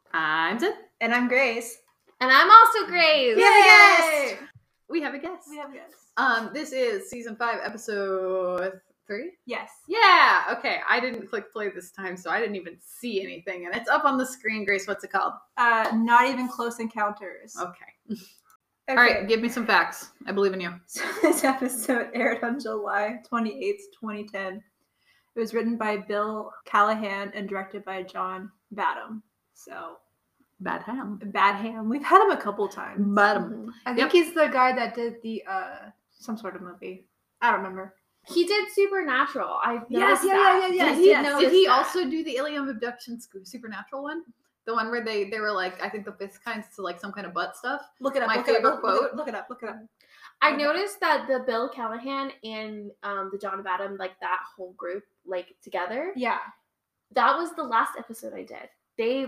I'm Sid. And I'm Grace. And I'm also Grace. We have a guest. We have a guest. We have a guest. This is season 5, episode 3? Yes. Yeah, okay. I didn't click play this time, so I didn't even see anything. And it's up on the screen. Grace, what's it called? Not Even Close Encounters. Okay. All right, give me some facts. I believe in you. So this episode aired on July 28th, 2010. It was written by Bill Callahan and directed by John Badham. So, Badham. We've had him a couple times. Badham. I think he's the guy that did the some sort of movie. I don't remember. He did Supernatural. Yes. Did he also do the Alien Abduction Supernatural one? The one where they were like, I think the fifth kind to like some kind of butt stuff. Look it up. My favorite quote. Look it up. I noticed that the Bill Callahan and the John Badham, like that whole group, like together. Yeah. That was the last episode I did. They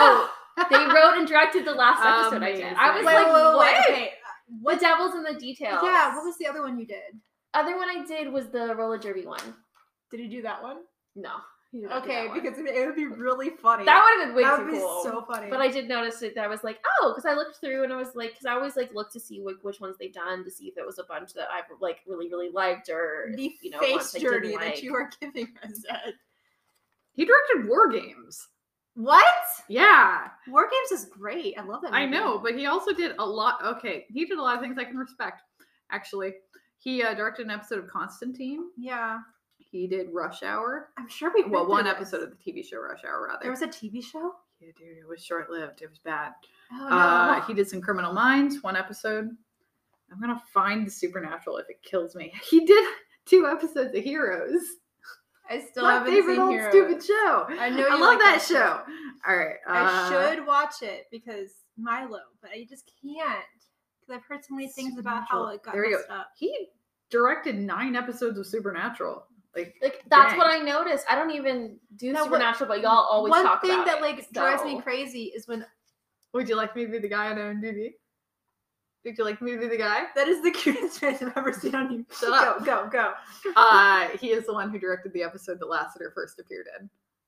wrote and directed the last episode I did. I was what? Okay. The Devil's in the Details. Yeah. What was the other one you did? Other one I did was the roller derby one. Did he do that one? No. He did not do Okay, that one. because it would be really funny. That would have been way That too would be cool. so funny. But I did notice it. That I was like, oh, because I looked through and I was like, because I always like look to see which ones they've done to see if it was a bunch that I've like really really liked or the ones face I journey didn't that like. you are giving us, Ed. He directed War Games. What? Yeah. War Games is great. I love that movie. I know, but he also did a lot. Okay, he did a lot of things I can respect, actually. He directed an episode of Constantine. Yeah. He did Rush Hour. I'm sure we Well, one episode of the TV show Rush Hour, rather. There was a TV show? Yeah, dude, it was short-lived. It was bad. Oh, no. He did some Criminal Minds, one episode. I'm going to find the Supernatural if it kills me. He did 2 episodes of Heroes. I still My haven't favorite seen old Heroes. stupid show. I know you I love like that show. All right. I should watch it because Milo, but I just can't. Because I've heard so many things about how it got There you messed up. He directed 9 episodes of Supernatural. Like that's dang. what I noticed. I don't even do Now, Supernatural, but y'all always One talk thing about that it, like so. drives me crazy is when Would you like me to be the guy on IMDb? Would you like me to be the guy? that is the cutest face I've ever seen on you. Shut up. Go. He is the one who directed the episode that Lassiter first appeared in.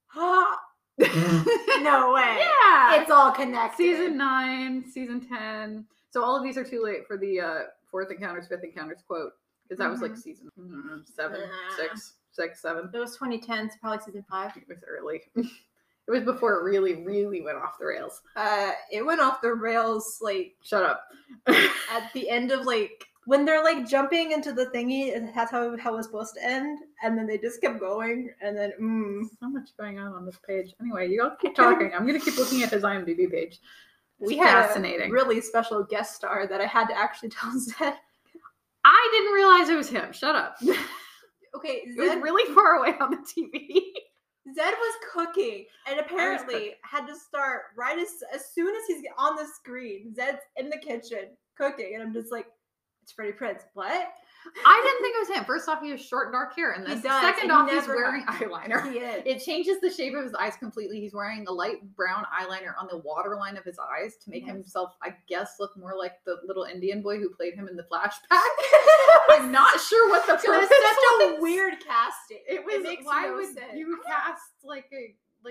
No way. Yeah. It's all connected. Season 9, season 10. So all of these are too late for the 4th Encounters, 5th Encounters quote. Because that was like season 7, 6, 7. It was 2010, so probably season 5. It was early. It was before it really, really went off the rails. It went off the rails like Shut up. at the end of like when they're like jumping into the thingy, and that's how it was supposed to end, and then they just kept going, and then So much going on this page. Anyway, you all keep talking. I'm going to keep looking at his IMDb page. we Fascinating. had a really special guest star that I had to actually tell Zed. I didn't realize it was him. Shut up. Okay, It was really far away on the TV. Zed was cooking, and apparently cooking. had to start right as soon as he's on the screen. Zed's in the kitchen cooking, and I'm just like, it's Freddie Prinze. What? I didn't think it was him. First off, he has short dark hair, and He then does, second and he off, he's never wearing has. eyeliner. He is. It changes the shape of his eyes completely. He's wearing a light brown eyeliner on the waterline of his eyes to make Yes. himself, I guess, look more like the little Indian boy who played him in the flashback. I'm not sure what the It purpose was such was. a weird casting. It was. makes Why no would sense. you cast like a?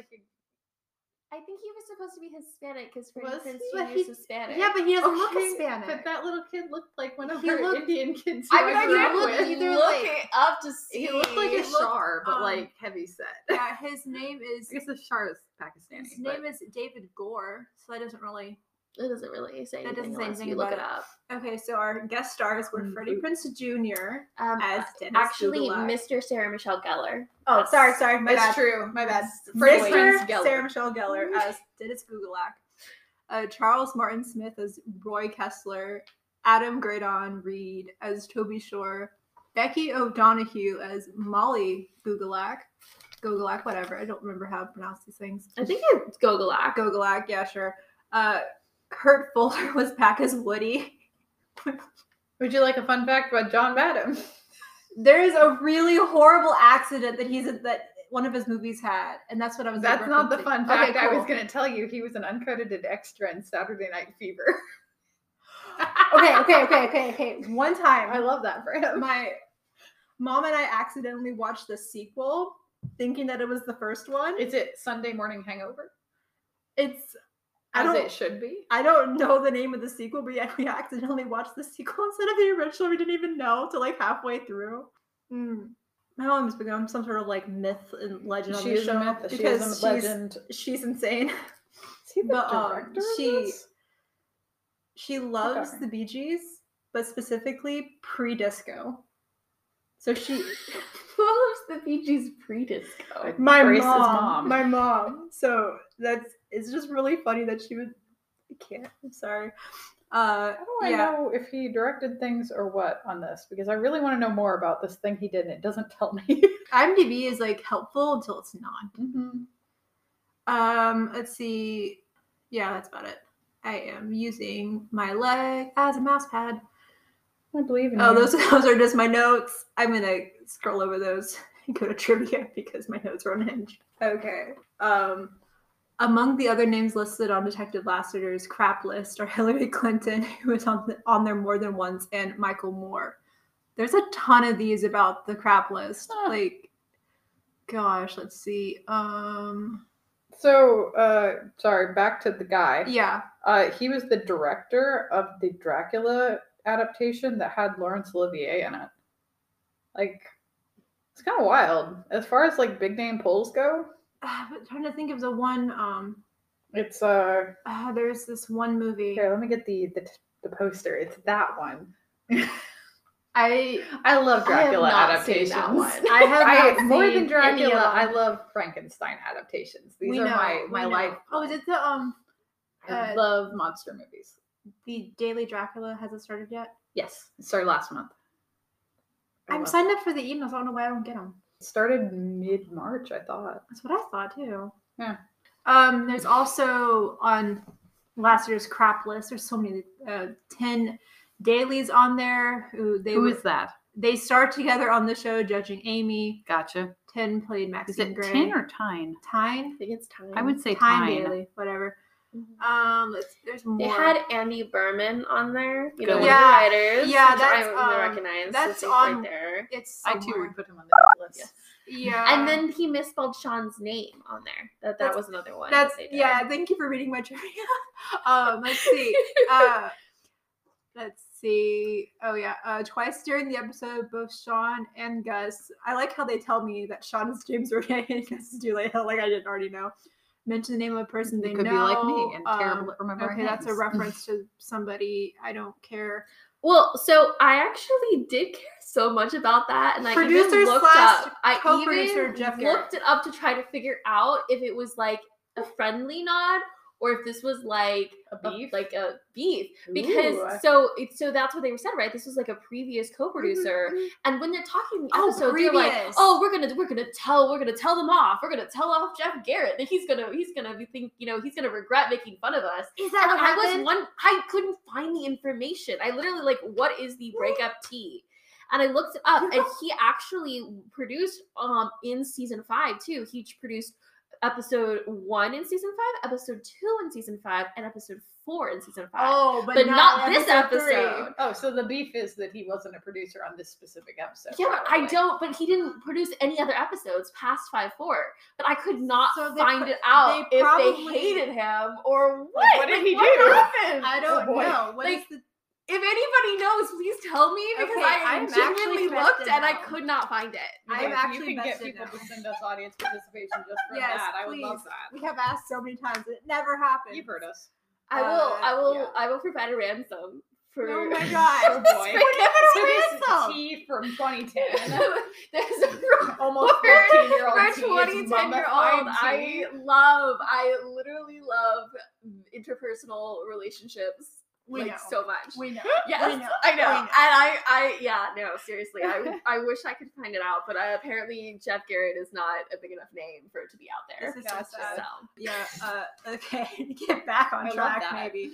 I think he was supposed to be Hispanic because Freddie Was Prinze he? But Jr. is Hispanic. Yeah, but he doesn't look Okay, Hispanic. But that little kid looked like one of He her looked- Indian kids. I who mean, I grew he up looked with. either look like- it up to see. He looked like a He looked, Shar, but like heavy set. Yeah, his name is I guess the Shar is Pakistani. his name is David Gore, so that doesn't really. It doesn't really say That anything doesn't say unless anything you look about it it. up. Okay, so our guest stars were Freddie Prinze Jr. as Dennis Actually, Gugelak. Mr. Sarah Michelle Gellar. Oh, sorry, my It's bad. true. My bad. Freddie Mr. Prinze Gellar. Sarah Michelle Gellar as Dennis Gugelak. Charles Martin Smith as Roy Kessler. Adam Graydon Reed as Toby Shore. Becky O'Donoghue as Molly Gugelak. Gugelak, whatever. I don't remember how to pronounce these things. I think it's Gogolak. Gugelak, yeah, sure. Kurt Fuller was back as Woody. Would you like a fun fact about John Badham? There is a really horrible accident that one of his movies had, and that's what I was. That's not the referencing. fun fact Okay, I was cool. going to tell you. He was an uncredited extra in Saturday Night Fever. Okay. One time, I love that for him. my mom and I accidentally watched the sequel, thinking that it was the first one. Is it Sunday Morning Hangover? It's it should be. I don't know the name of the sequel, but yeah, we accidentally watched the sequel instead of the original. We didn't even know till like halfway through. My mom's become some sort of like myth and legend on She the is a show myth. She because is a legend. she's insane. Is he the director of this? She loves Okay. the Bee Gees, but specifically pre-disco. So she Who loves the Bee Gees pre-disco? my Grace's mom. My mom. So it's just really funny that she would. I can't. I'm sorry. How do I know if he directed things or what on this? Because I really want to know more about this thing he did, and it doesn't tell me. IMDb is like helpful until it's not. Mm-hmm. Let's see. Yeah, that's about it. I am using my leg as a mouse pad. I believe in Oh, you. those are just my notes. I'm gonna scroll over those and go to trivia because my notes are unhinged. Okay. Among the other names listed on Detective Lassiter's crap list are Hillary Clinton, who is on there more than once, and Michael Moore. There's a ton of these about the crap list. Huh. Like, gosh, let's see. So, sorry, back to the guy. Yeah. He was the director of the Dracula adaptation that had Laurence Olivier in it. Like, it's kind of wild. As far as like big name polls go, But trying to think of the one. it's There's this one movie. here. Let me get the poster. It's that one. I love Dracula adaptations. That one. I have not more seen than any Dracula, of them. I love Frankenstein adaptations. These are my life. Oh, is it the I love monster movies. the Daily Dracula? Has it started yet? Yes, it started last month. I'm signed up for the emails. I don't know why I don't get them. It started mid-March, I thought. That's what I thought too. Yeah. There's also on last year's crap list. There's so many 10 dailies on there. Who is that? They starred together on the show Judging Amy. Gotcha. 10 played Is Maxine it Gray. Tyne or Tyne? Tyne? I think it's time. I would say Tyne Tyne. Daily, whatever. There's more. They had Andy Berman on there. You know, Good. one of the writers. Yeah, which that's, I recognize. that's so it's on- right there. It's I too somewhere. would put him on the list. Yes. Yeah. And then he misspelled Sean's name on there. That That's- was another one. That's that they did. yeah. Thank you for reading my trivia. Let's see. Let's see. Oh yeah. Twice during the episode, both Sean and Gus. I like how they tell me that Sean is James Roday and Gus is Julia Hill. Like I didn't already know. Mention the name of a person they It could know. be like me and terrible at remembering Okay, that's a names. reference to somebody I don't care. Well, so I actually did care so much about that, and I Producer even looked slash up. I co-producer even Jeff Garrett. looked it up to try to figure out if it was like a friendly nod or if this was like A beef? like a beef. Because Ooh. so that's what they were said, right? This was like a previous co-producer, Mhm. and when they're talking in the Oh, episode, they're like, previous. "Oh, we're gonna tell them off. We're gonna tell off Jeff Garrett. That he's gonna be he's gonna regret making fun of us." Is that what happened? I couldn't find the information. I literally like, what is the breakup tea? And I looked it up, and he actually produced in season 5 too. He produced episode 1 in season 5, episode 2 in season 5, and episode 4 in season 5. Oh, but not this episode three. episode. Oh, so the beef is that he wasn't a producer on this specific episode. Yeah, I probably. don't. But he didn't produce any other episodes past 5-4. But I could not So they find pro- it out they if probably- they hated him or what. What did Like, he what do? happened? I don't Oh, boy. know. What is Like, the If anybody knows, please tell me because Okay, I I'm genuinely actually looked invested and I now. could not find it. I'm If actually you can get invested people now. to send us audience participation just for Yes, that, I would love please. that. We have asked so many times. It never happened. You've heard us. I will provide a ransom for. Oh my god. Oh boy. We're giving So a this ransom. tea from 2010. There's a Almost for 14-year-old tea. It's 20-10-year-old. mummified tea. I literally love interpersonal relationships We like know. so much. We know. Yes, We know. I know. We know. And I yeah, no, seriously. I wish I could find it out, but apparently Jeff Garrett is not a big enough name for it to be out there. This is so Gotcha. sad. So Yeah, okay, to get back on I love track, that. maybe.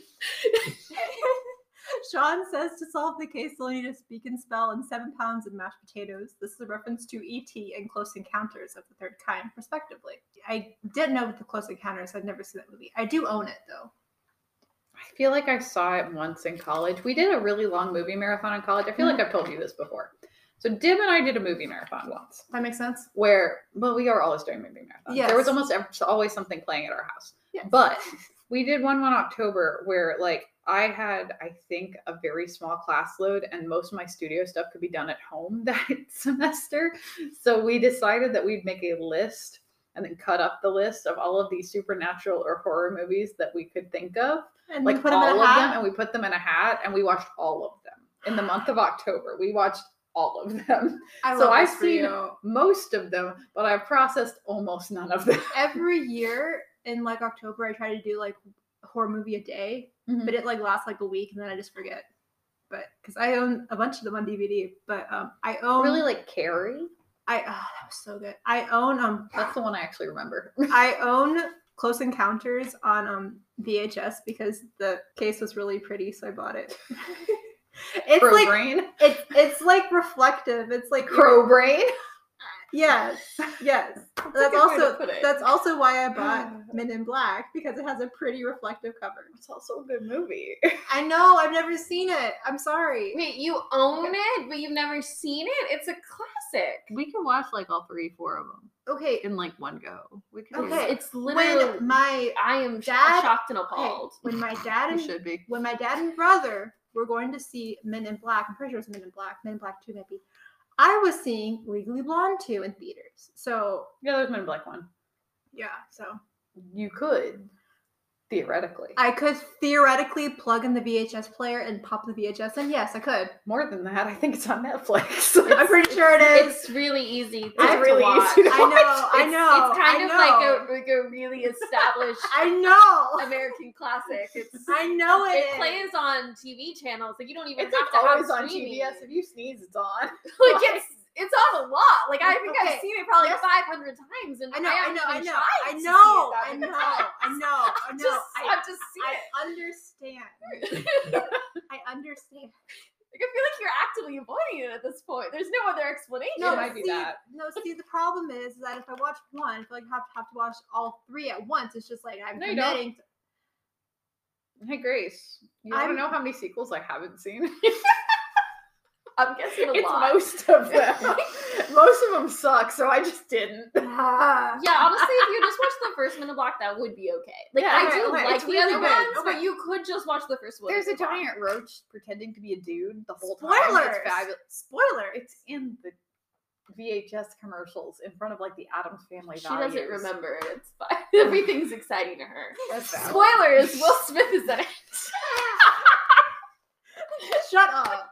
Sean says to solve the case, they'll need a speak and spell and 7 pounds of mashed potatoes. This is a reference to E.T. and Close Encounters of the Third Kind, respectively. I didn't know the Close Encounters. I'd never seen that movie. I do own it, though. I feel like I saw it once in college. We did a really long movie marathon in college. I feel like I've told you this before. So Dib and I did a movie marathon once That makes sense? where, well, we are always doing movie marathons. Yes. There was almost always something playing at our house. Yes. But We did one October where like I had, I think, a very small class load and most of my studio stuff could be done at home that semester. So we decided that we'd make a list and then cut up the list of all of these supernatural or horror movies that we could think of. And Like we put them all in a of hat. them, and we put them in a hat and we watched all of them. In the month of October, we watched all of them. I So love I've this for seen you. most of them, but I've processed almost none of them. Every year in like October, I try to do like a horror movie a day, but it like lasts like a week and then I just forget. But because I own a bunch of them on DVD, but I own Really like Carrie. that was so good. I own That's the one I actually remember. I own Close Encounters on VHS because the case was really pretty, so I bought it. It's Crow like Brain. it's like reflective. It's like Crow Brain. yes. That's a good way to put it. That's also why I bought Men in Black because it has a pretty reflective cover. It's also a good movie. I know, I've never seen it. I'm sorry. Wait, you own it, but you've never seen it? It's a classic. We can watch like all 3-4 of them Okay. in like one go. We can. Okay. It's literally. When my I am dad- shocked and okay, appalled. when my dad We and should be. when my dad and brother were going to see Men in Black, I'm pretty sure it's Men in Black 2 maybe. I was seeing Legally Blonde 2 in theaters. So Yeah, there's Men in Black 1. yeah, so You could theoretically. I could theoretically plug in the VHS player and pop the VHS in. Yes, I could. More than that, I think it's on Netflix. I'm pretty sure it is. It's really easy. It's to really watch. easy to I know, watch. I know. It's kind I of know. like a really established I know. American classic. It's I know it it is. plays on TV channels. Like you don't even It's have like to always have on streaming. TBS. If you sneeze, it's on. Like it's on a lot. Like I think Okay, I've seen it probably yes. 500 times, and I know, haven't I even know, tried I to see know, it that I many know, times. I know. I've just seen I it. understand. I understand. Like I feel like you're actively avoiding it at this point. There's no other explanation. No, might be see, that. No, see, the problem is that if I watch one, I feel like I have to watch all 3 at once. It's just like I'm No, you don't. committing. Hey, Grace, you want to I'm- know how many sequels I haven't seen? I'm guessing a It's lot. most of them. Most of them suck, so I just didn't. Ah. Yeah, honestly, if you just watch the first Men in Black, that would be okay. Like Yeah, I okay, do okay, like it's the really other good. ones, but you could just watch the first one. There's a It's fine. giant roach pretending to be a dude the whole time. Spoilers. It's fabulous. Spoilers. It's in the VHS commercials in front of like the Addams Family She values. doesn't remember it. It's fine. Everything's exciting to her. That's valid. Spoilers: Will Smith is in it. Shut up.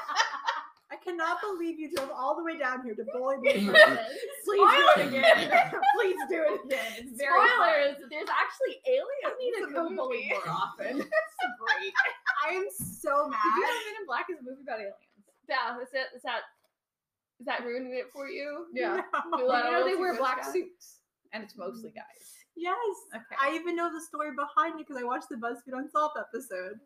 I cannot believe you drove all the way down here to bully me. for this. Please do it again. Please do it again. It's very fun. Spoilers: There's actually aliens. I need to in go the bully movie. more often. It's great. I am so mad. Did you know Men in Black is a movie about aliens? Yeah, is it? Is that ruining it for you? Yeah. No. You You let know all they the wear secrets black down? suits, and it's mostly guys. Yes. Okay. I even know the story behind it because I watched the BuzzFeed Unsolved episode.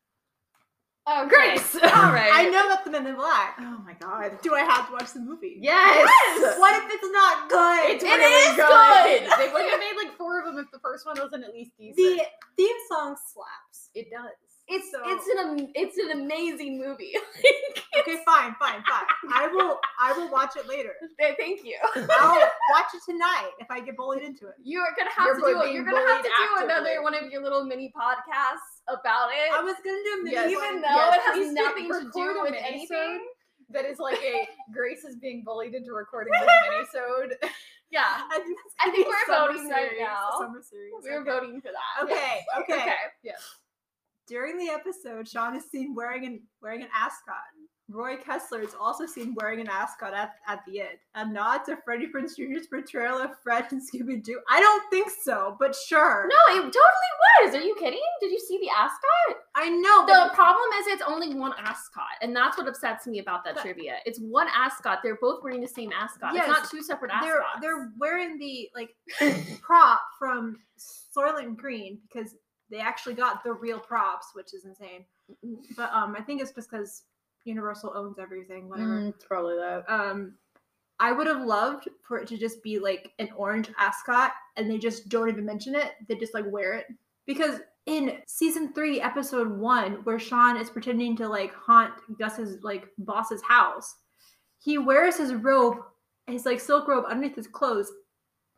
Oh, Grace! All right. I know about the Men in Black. Oh my god. Do I have to watch the movie? Yes. What if it's not good? It's It really is good. good. They would have made like 4 of them if the first one wasn't at least decent. The theme song slaps. It does. It's So- it's an amazing movie. Okay, fine. I will watch it later. Thank you. I'll watch it tonight if I get bullied into it. You are gonna have You're to do it. being You're gonna have to bullied do another actively. one of your little mini podcasts about it. I was gonna do a mini Yes. even one. though Yes, it has please do. nothing to Record do a with minisode. anything. That is like a Grace is being bullied into recording this minisode. Yeah, I think, that's I gonna think be a we're summer voting right series, now. a summer series. we're okay. voting for that. Okay. Yes. During the episode, Sean is seen wearing an ascot. Roy Kessler is also seen wearing an ascot at the end. A nod to Freddie Prinze Jr.'s portrayal of Fred in Scooby-Doo. I don't think so, but sure. No, it totally was. Are you kidding? Did you see the ascot? I know. The But problem is it's only one ascot, and that's what upsets me about that But- trivia. It's one ascot. They're both wearing the same ascot. Yes, it's not 2 separate ascots. they're wearing the like prop from Soylent Green because they actually got the real props, which is insane. But I think it's just because Universal owns everything. Whatever. It's probably that. I would have loved for it to just be like an orange ascot and they just don't even mention it. They just like wear it. Because in season 3, episode 1, where Sean is pretending to like haunt Gus's like boss's house, he wears his robe, his like silk robe underneath his clothes,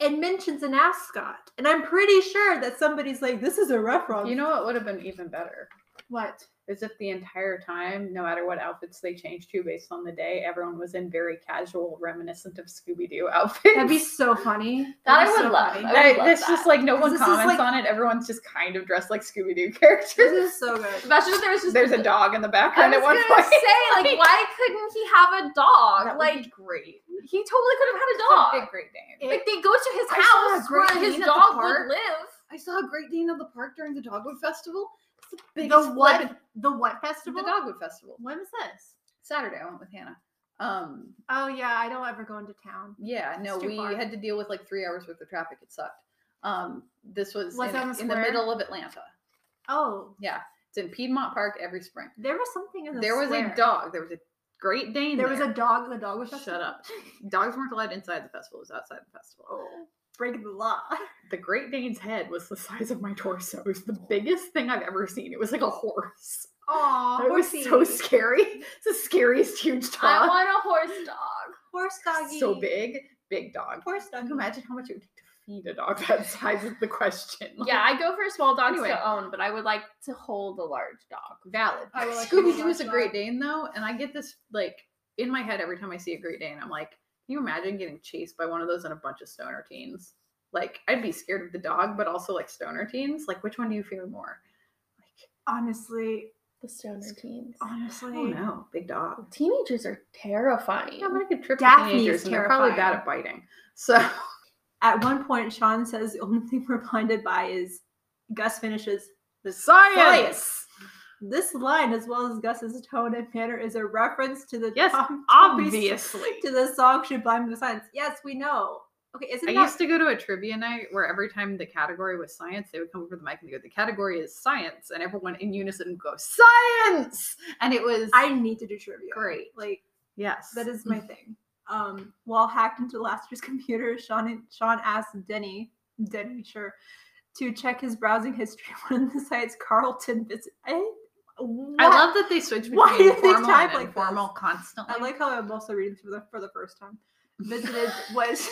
and mentions an ascot. And I'm pretty sure that somebody's like, this is a reference. You know what would have been even better? What? Is if the entire time, no matter what outfits they changed to based on the day, everyone was in very casual, reminiscent of Scooby-Doo outfits. That'd be so funny. That I That'd be would so love. funny. I would love It's that. just like no one This is comments like- on it. Everyone's just kind of dressed like Scooby-Doo characters. This is so good. Imagine if there was just There's a dog in the I background was at one gonna point. say, like, why couldn't he have a dog? That would Like, be great. he totally could have had a It's a dog. big Great Dane. Like, they go to his I saw a house Great where his Dane at the dog park. would live. I saw a Great Dane at the park during the Dogwood Festival. It's the The biggest what? flippin- The what The festival? Dogwood Festival. When was this? Saturday, I went with Hannah. Oh yeah, I don't ever go into town. Yeah, no, It's too we far. had to deal with like 3 hours worth of traffic. It sucked. This was Was in, it on the in the square? middle of Atlanta. Oh, Yeah, it's in Piedmont Park every spring. there was something in the There was square. a dog. There was a Great Dane. There was there. a dog. The dog was Shut up. Dogs weren't allowed inside the festival. It was outside the festival. Oh, breaking the law. The Great Dane's head was the size of my torso. It was the biggest thing I've ever seen. It was like a horse. Aw, It was so scary. It's the scariest huge I dog. want a horse dog. Horse doggy. So big dog. Horse Can doggy. you imagine how much it would take to feed a dog that size is the question. Yeah, I go for small dogs Anyway. to own, but I would like to hold a large dog. Valid. I would like to Scooby be Doo is a large Great dog. Dane though, and I get this like in my head every time I see a Great Dane. I'm like, can you imagine getting chased by one of those and a bunch of stoner teens? Like, I'd be scared of the dog, but also like stoner teens. Like, which one do you fear more? Like, Honestly, The stoner teens. honestly. I don't know. Big dog. Teenagers are terrifying. Yeah, but I could trip Daphne with teenagers, is and they're probably bad terrifying. at biting. So At one point, Sean says the only thing we're blinded by is Gus finishes the science. This line, as well as Gus's tone and manner, is a reference to the Yes, Tommy's- obviously. to the song "Should Blind Me with Science." Yes, we know. Okay, isn't I that used to go to a trivia night where every time the category was science, they would come over the mic and they go, "The category is science," and everyone in unison would go, "Science!" And it was I need to do trivia. Great. Like yes, that is my thing. While hacked into last year's computer, Sean asked Denny, sure, to check his browsing history. One of the sites Carlton visit. I love that they switch Why between did they formal type and like informal constantly. I like how I'm also reading for the first time. Visited was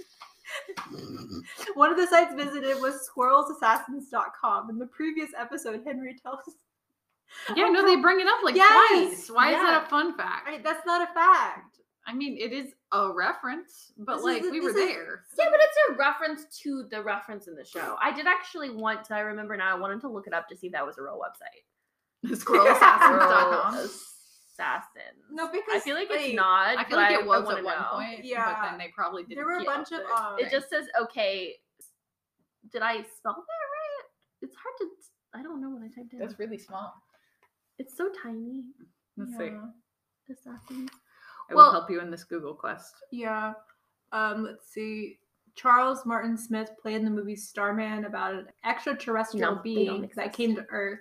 one of the sites visited was squirrelsassassins.com. In the previous episode, Henry tells Yeah, no, they bring it up like Yes, twice. Why is yeah. that a fun fact? that's not a fact. I mean, it is a reference, but This like is- we were this is- there. Yeah, but it's a reference to the reference in the show. I did actually want to, I remember now, I wanted to look it up to see if that was a real website. Squirrelassassins.com. Assassin. No, because I feel like like, it's not. I feel but like it was wanna at one know. point, Yeah. but then they probably didn't. there were a keep bunch up of the- It just says, okay. Did I spell that right? It's hard to, I don't know what I typed in. That's really small. It's so tiny. Let's see. yeah. Assassins. I Well- will help you in this Google quest. Yeah. Let's see. Charles Martin Smith played in the movie Starman about an extraterrestrial No, they don't being that exist. came to Earth.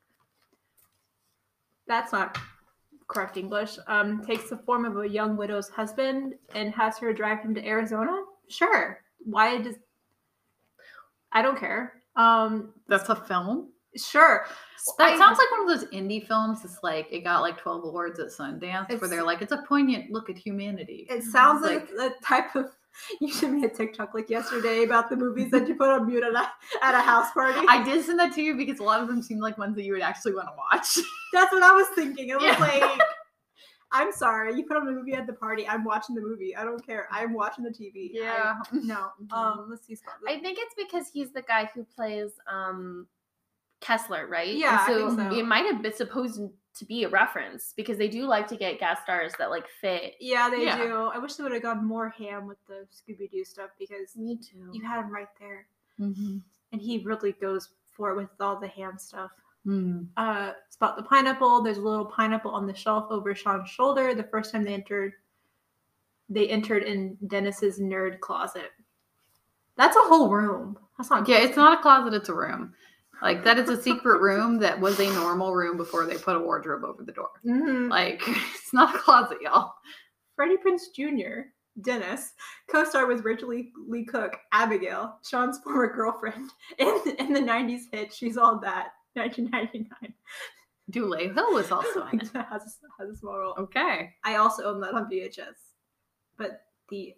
That's not correct English. Takes the form of a young widow's husband and has her drive him to Arizona. Sure. Why does I don't care. That's a film. Sure. That sounds like one of those indie films. It's like it got like 12 awards at Sundance, where It's- they're like, it's a poignant look at humanity. It sounds like Like- the type of you sent me a TikTok like yesterday about the movies that you put on mute at a house party. I did send that to you because a lot of them seem like ones that you would actually want to watch. That's what I was thinking. It was Yeah. like, I'm sorry, you put on a movie at the party. I'm watching the movie. I don't care. I'm watching the TV. No. Let's see. Scott. I think it's because he's the guy who plays Kessler, right? Yeah, I And think so. it might have been supposed to be a reference because they do like to get guest stars that like fit. Yeah, they Yeah. do. I wish they would have gone more ham with the Scooby Doo stuff because Me too. you had him right there, Mm-hmm. and he really goes for it with all the ham stuff. Mm. Spot the pineapple. There's a little pineapple on the shelf over Sean's shoulder. The first time they entered in Dennis's nerd closet. That's a whole room. That's not. Yeah, it's not a closet, it's a room. Like, that is a secret room that was a normal room before they put a wardrobe over the door. Mm-hmm. Like, it's not a closet, y'all. Freddie Prinze Jr., Dennis, co-star with Rachel Lee Cook, Abigail, Sean's former girlfriend, in the 90s hit She's All That, 1999. Dule Hill was also in it. has a small role. Okay. I also own that on VHS. But the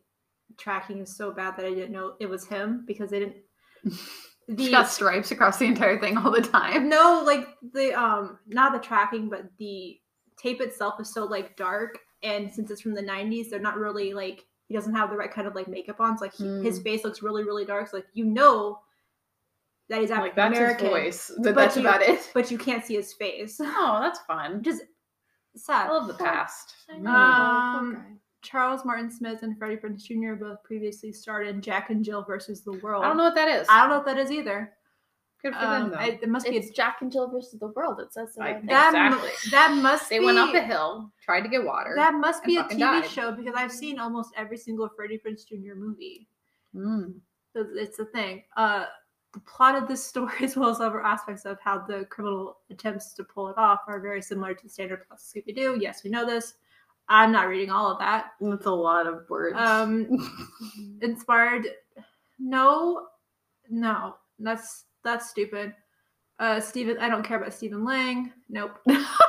tracking is so bad that I didn't know it was him because they didn't. She got stripes across the entire thing all the time. No, like the not the tracking, but the tape itself is so like dark, and since it's from the 90s, they're not really like he doesn't have the right kind of like makeup on. So like his face looks really, really dark. So like that he's Like African that's American. his voice. That's about it. But you can't see his face. Oh, that's fun. Just sad. I love the past. I know, poor guy. Charles Martin Smith and Freddie Prinze Jr. both previously starred in Jack and Jill versus the World. I don't know what that is. I don't know what that is either. Good for them, though. It must be It's Jack and Jill versus the world. It says so. Like, Right Exactly. that must They be went up a hill, tried to get water. that must be a and TV fucking died. show because I've seen almost every single Freddie Prinze Jr. movie. Mm. So it's the thing. The plot of this story, as well as other aspects of how the criminal attempts to pull it off, are very similar to standard plot of Scooby-Doo. Yes, we know this. I'm not reading all of that. That's a lot of words. Inspired. No, that's stupid. Stephen, I don't care about Stephen Lang. Nope.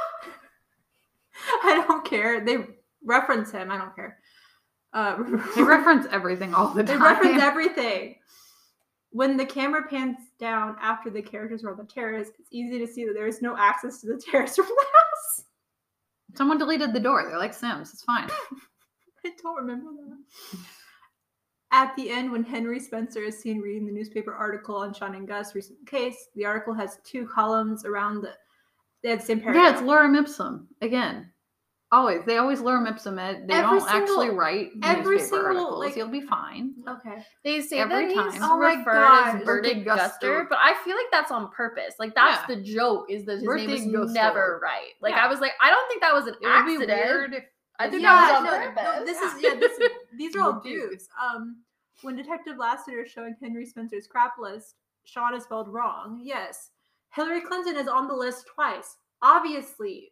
I don't care. They reference him. I don't care. They reference everything all the They time. reference everything. When the camera pans down after the characters are on the terrace, it's easy to see that there is no access to the terrace from the house. Someone deleted the door. They're like Sims. It's fine. I don't remember that. At the end, when Henry Spencer is seen reading the newspaper article on Sean and Gus' recent case, the article has 2 columns around they had the same paragraph. Yeah, it's lorem ipsum. Again. Always. They always lorem ipsum it. They Every don't actually write every newspaper single, articles. like- You'll be fine. Okay. They say Every that he's time. Oh my referred God. as Birthday Birthday Guster, Guster. but I feel like that's on purpose. Like that's Yeah. the joke is that his Birthday name Guster. is never right. Like Yeah. I was like, I don't think that was an It would be accident. weird if I think Yeah, that was on no, purpose. these are all Would be. dudes. When Detective Lassiter is showing Henry Spencer's crap list, Sean is spelled wrong. Yes. Hillary Clinton is on the list twice. Obviously.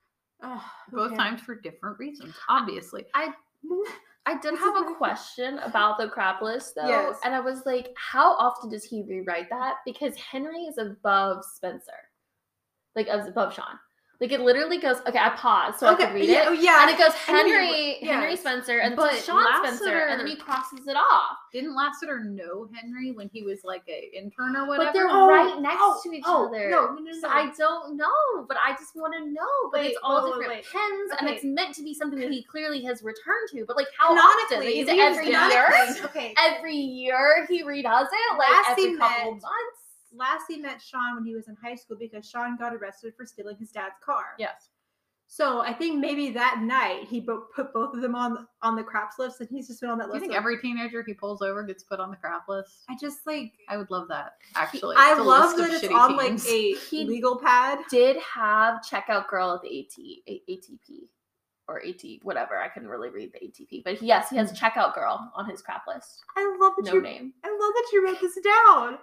both times for different reasons, obviously. I did have a question about the crap list though, Yes. and I was like, how often does he rewrite that? Because Henry is above Spencer, like above Sean. Like it literally goes. Okay, I paused so I could read it. Oh, yeah. And it goes Henry, Henry yes. Spencer, and But then Sean Spencer, Lassiter- and then he crosses it off. Didn't Lassiter know Henry when he was like an intern or whatever? But they're Oh, right next to each other. No. So I don't know, but I just want to know. But Wait, it's all wait, different wait. pens, and Okay. it's meant to be something that he clearly has returned to. But like, how often? Canonically, Is it every year? Okay. Every year he redoes it, like every couple of months. Lassie met Sean when he was in high school because Sean got arrested for stealing his dad's car. Yes. So I think maybe that night he put both of them on the craps list, and he's just been on that Do you list. think every teenager he pulls over gets put on the crap list? I just like I would love that, actually. I It's a love list of that it's shitty on teens. like a He- legal pad. Did have checkout girl at the ATP or AT whatever. I couldn't really read the ATP, but yes, he has checkout girl on his crap list. I love that No you. name. I love that you wrote this down.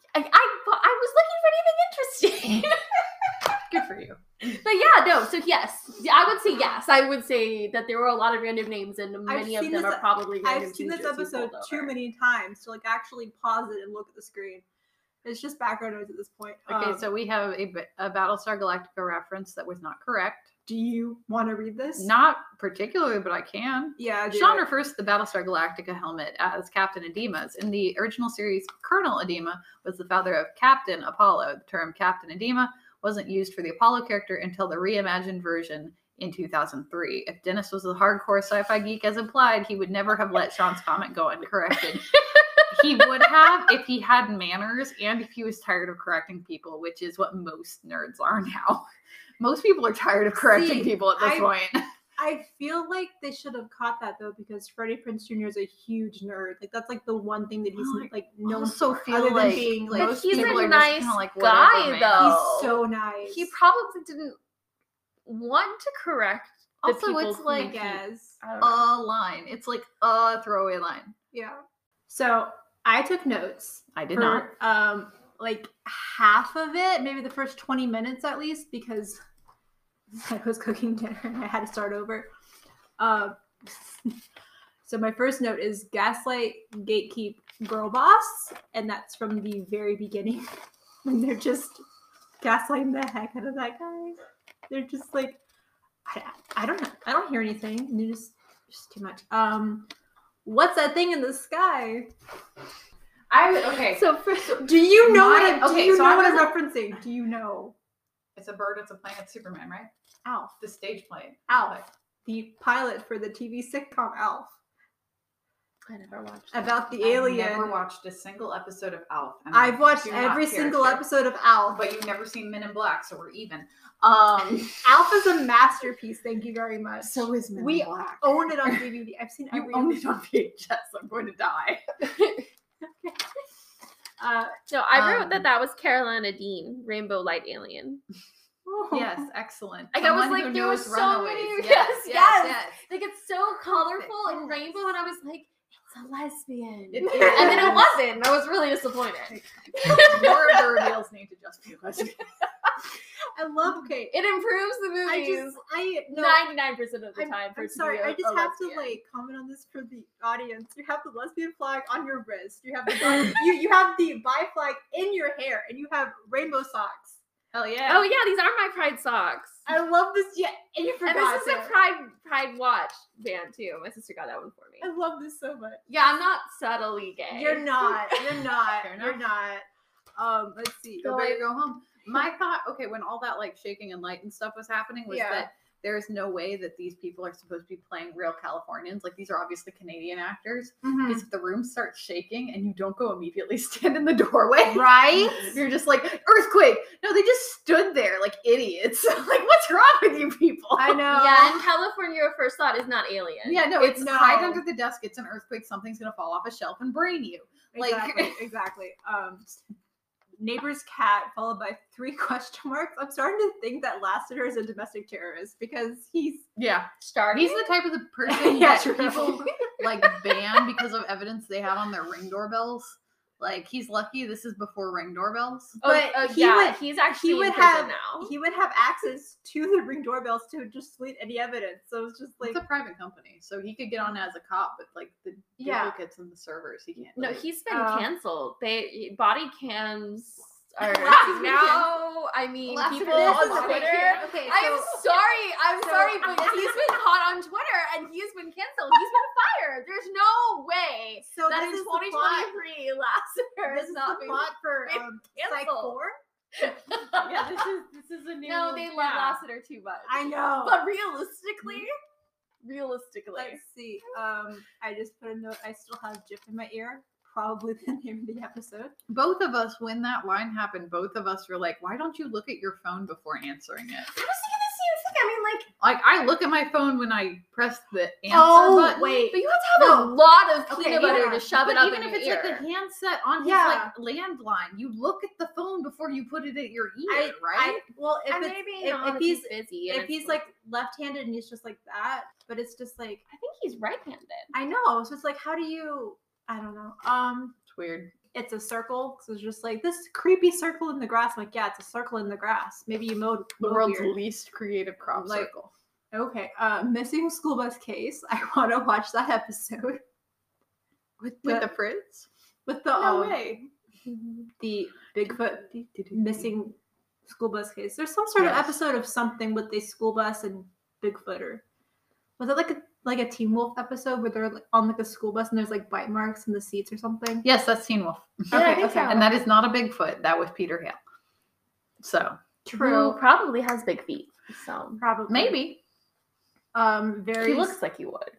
I was looking for anything interesting. Good for you. But yeah, no. So yes, I would say yes. I would say that there were a lot of random names, and many of seen them this- are probably random. I've seen this teenagers he episode pulled too over. many times to like actually pause it and look at the screen. It's just background noise at this point. Okay, so we have a Battlestar Galactica reference that was not correct. do you want to read this? Not particularly, but I can. Yeah. do Sean it. refers to the Battlestar Galactica helmet as Captain Edema's. In the original series, Colonel Edema was the father of Captain Apollo. The term Captain Edema wasn't used for the Apollo character until the reimagined version in 2003. If Dennis was a hardcore sci-fi geek as implied, he would never have let Sean's comment go uncorrected. He would have if he had manners and if he was tired of correcting people, which is what most nerds are now. Most people are tired of correcting See, people at this I- point. I feel like they should have caught that though because Freddie Prinze Jr. is a huge nerd. Like that's like the one thing that he's Oh, like known also for, feel other than like being like But most he's people a are just nice kinda like, guy, whatever, man. though. he's so nice. He probably didn't want to correct the Also, people it's who like I guess. I don't know. a line. It's like a throwaway line. Yeah. So I took notes. I did for, not. like half of it, maybe the first 20 minutes at least, because I was cooking dinner and I had to start over. So my first note is gaslight, gatekeep, girl boss, and that's from the very beginning when they're just gaslighting the heck out of that guy. They're just like, I don't know, I don't hear anything. And they're just too much. What's that thing in the sky? Okay. So Do you know My- what? okay, Do you so know I what I'm wasn't- referencing? Do you know? It's a bird. It's a plane. It's Superman, right? Alf. The stage plane. Alf. The pilot for the TV sitcom Alf. I never watched that. About the I've alien. never watched a single episode of Alf. and I've watched do not every care single to. episode of Alf. But you've never seen Men in Black, so we're even. Alf is a masterpiece. Thank you very much. So is Men We in Black. own it on DVD. I've seen You every own it on VHS. I'm going to die. So I wrote Um, that was Carolina Dean, Rainbow Light Alien. Yes, excellent. Like, I was Someone like, who there knows was so Runaways. many- Yes, yes. Like, it's so colorful and Perfect. rainbow, and I was like, it's a lesbian. It and then it is. wasn't. And I was really disappointed. More of the reveals need to just be lesbian. I love. Okay. It improves the I movies just. I no. 99% of the time. I'm sorry. I just have to like comment on this for the audience. You have the lesbian flag on your wrist. You have the you have the bi flag in your hair, and you have rainbow socks. Hell yeah. Oh yeah, these are my Pride socks. I love this. Yeah, and you And forgot this is a Pride watch band too. My sister got that one for me. I love this so much. Yeah, I'm not subtly gay. You're not. You're not. Fair You're enough. not. Let's see. Go big or go home. My thought, okay, when all that like shaking and light and stuff was happening, was Yeah. that there is no way that these people are supposed to be playing real Californians. Like, these are obviously Canadian actors. Mhm. Because if the room starts shaking and you don't go immediately stand in the doorway, Right? you're just like, earthquake. No, they just stood there like idiots. Like, what's wrong with you people? I know. Yeah, in California, your first thought is not alien. Yeah, no, it's No. hide under the desk. It's an earthquake. Something's gonna fall off a shelf and brain you. Like- Exactly. Neighbor's cat followed by 3 question marks. I'm starting to think that Lassiter is a domestic terrorist because he's Yeah, Starting. he's the type of the person Yeah, that true. people like ban because of evidence they have on their Ring doorbells. Like, he's lucky this is before Ring doorbells. But he yeah, would- he's actually he would in prison have now. he would have access to the Ring doorbells to just delete any evidence. So it's just like It's a private company, so he could get on as a cop, but like the Yeah. duplicates and the servers, he can't. No, delete. he's been Oh. canceled. Body cams are Lassiter's been now. I mean, Lassiter people is on a body Twitter. cam. Okay, I'm so sorry, but he's been caught on Twitter and he's been canceled. He's been fired. There's no way so that this in is the plot. 2023 Lassiter This is is not the being plot for been Psych canceled. 4. Yeah, this is a new. No, they love yeah. Lassiter too much. I know. But realistically, Let's see. I just put a note. I still have Jip in my ear. Probably the name of the episode. Both of us, when that line happened, both of us were like, "Why don't you look at your phone before answering it?" I was thinking the same thing. I mean, like, Like, I look at my phone when I press the answer Oh, button. wait. but you have to have a lot of Okay, peanut butter yeah. to shove it But up even in if your it's ear. like the handset on his Yeah. like landline, you look at the phone before you put it at your ear, right? If And it's, maybe if, not if he's busy. and if it's he's like left-handed and he's just like that, but it's just like I think he's right-handed. I know. So it's like, how do you? I don't know. It's weird. It's a circle. So it's just like this creepy circle in the grass. I'm like, yeah, it's a circle in the grass. Maybe you mowed The mowed world's weird. least creative crop Like, circle. Okay. Missing school bus case. I want to watch that episode with With the the Fritz? with the No way. the Bigfoot missing school bus case. There's some sort of Yes. episode of something with a school bus and Bigfoot, or was it like a Teen Wolf episode where they're like, on like a school bus and there's like bite marks in the seats or something? Yes, that's Teen Wolf. Yeah, I Okay, think okay. so. And that is not a Bigfoot. That was Peter Hale. So Who probably has big feet. So Probably. maybe. Very. he looks like he would.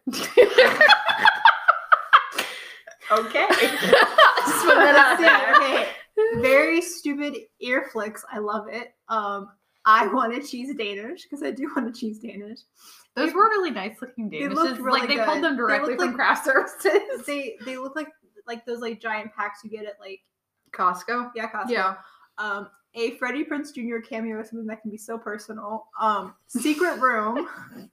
Okay. Just put that out there. Okay. Very stupid ear flicks. I love it. I want to cheese Danish because I do want to cheese Danish. Those were really nice looking They Danishes. looked really like they good. pulled them They directly looked from like- craft services. They look like those like giant packs you get at like Costco. Costco. Yeah. A Freddie Prinze Jr. cameo is something that can be so personal. Secret Room.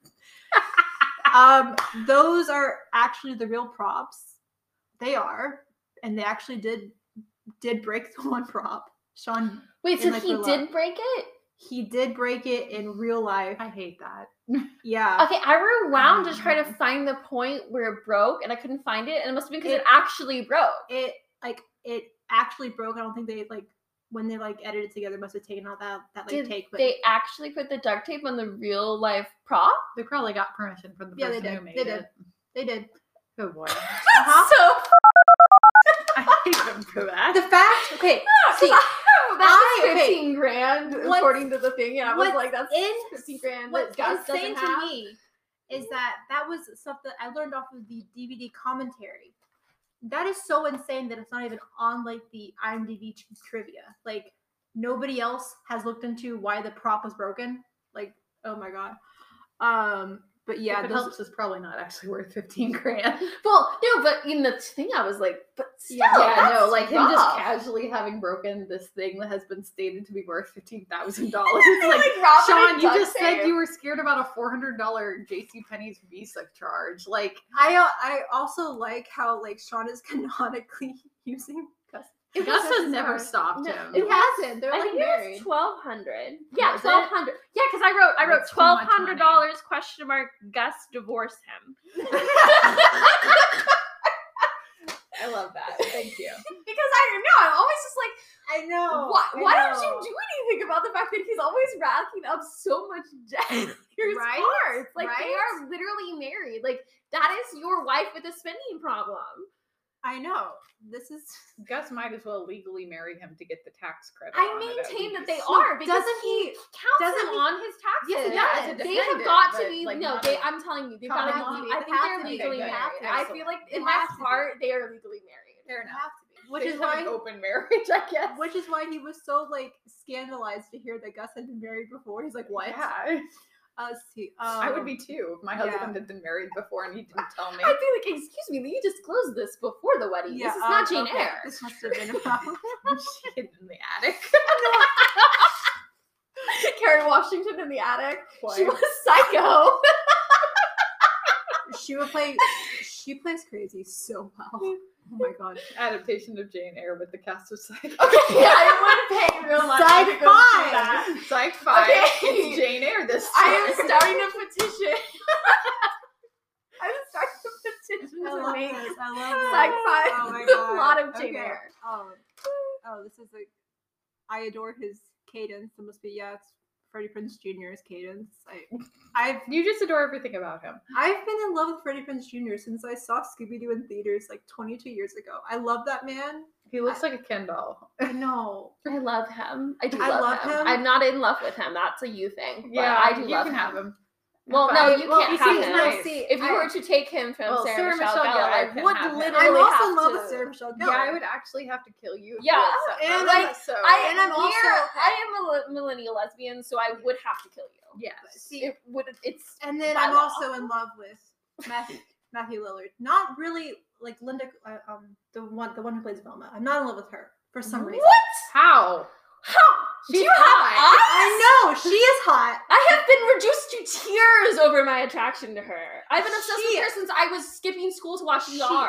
Those are actually the real props. They are, and they actually did break the one prop. Sean, Wait, so in, like, he real did life. break it? he did break it in real life. I hate that. Yeah. Okay, I rewound to try to find the point where it broke, and I couldn't find it, and it must have been because it actually broke. It actually broke. I don't think they like when they like edited it together must have taken out that like Did take. But they actually put the duct tape on the real life prop? They probably got permission from the Yeah, they person did. who made They it. did. They did. Good boy. Uh-huh. So I hate him for that. The fact, okay, see, that was okay. 15 grand What's- according to the thing, and I was what's like, that's in- 15 grand what's that Gus insane doesn't to have. me is that was stuff that I learned off of the DVD commentary. That is so insane that it's not even on like the IMDb trivia. Like nobody else has looked into why the prop was broken. Like, oh my god. But yeah, if it helps, it's probably not actually worth 15 grand. Well, no, but in the thing, I was like, but still, Yeah, that's like him just rough. casually having broken this thing that has been stated to be worth $15,000. Like, Robin Sean, and you duct just said tape. you were scared about a $400 JCPenney's Visa charge. Like, I also like how like Sean is canonically using Gus. Gus has never card. stopped No, him. It hasn't. They're I like think it married. was 1,200. Yeah, Was it? 1,200. Yeah, because I wrote That's too much money. $1,200 question mark Gus divorce him. I love that. Thank you. Because I don't know, I'm always just like, I know. why don't you do anything about the fact that he's always racking up so much debt on his Right? cards? Like they Right? are literally married. Like that is your wife with a spending problem. I know. This is. Gus might as well legally marry him to get the tax credit. I on it, at maintain that least. they are because doesn't he he- counts doesn't them he- on his taxes. Yes, he Yeah, does. as a They have defendant, got to but, be like, no. not They, a- I'm telling you, they've Come got to on, be. they I think have they're to be. legally Okay, married. good. I feel like They in my have to be. heart they are legally married. Fair enough. Have to be. Which They is just have why. an open marriage, I guess. Which is why he was so like scandalized to hear that Gus had been married before. He's like, "What?" Yeah. See, I would be too if my husband yeah. had been married before and he didn't tell me. I'd be like, excuse me, you disclosed this before the wedding. Yeah, this is not Jane okay. Eyre. This must have been a problem. She hid in the attic. Karen Washington in the attic. Why? She was psycho. She plays crazy so well. Oh my god. Adaptation of Jane Eyre with the cast of Psych. Okay, I would pay real money Psych to go see 5. that. Psych 5. Okay. It's Jane Eyre this I time. am starting a petition. I'm starting a petition I to love make this. I love this. Psych 5 Oh my a god. lot of Jane Okay. Eyre. This is like I adore his cadence. It must be it's Freddie Prinze Jr.'s cadence. You just adore everything about him. I've been in love with Freddie Prinze Jr. since I saw Scooby Doo in theaters like 22 years ago. I love that man. He looks like a Ken doll. I know. I love him. I do I love, love him. him. I'm not in love with him. That's a you thing. But I do you love can him. have him. Well, But- no, you Well, can't he have seems him. nice. If you were to take him from Well, Sarah Michelle Gellar, I can would have him. literally I'm also have in love to. with Sarah Michelle Gellar. Yeah, I would actually have to kill you. if Yeah, you upset and me. like, so and I'm also I am a millennial lesbian, so I would have to kill you. yes. See, It would. It's and then by I'm law. also in love with Matthew Lillard. Not really like Linda, the one who plays Velma. I'm not in love with her for some reason. What? How? How? She's Do you have hot. eyes? I know she is hot. I have been reduced to tears over my attraction to her. I've been obsessed She- with her since I was skipping school to watch ER.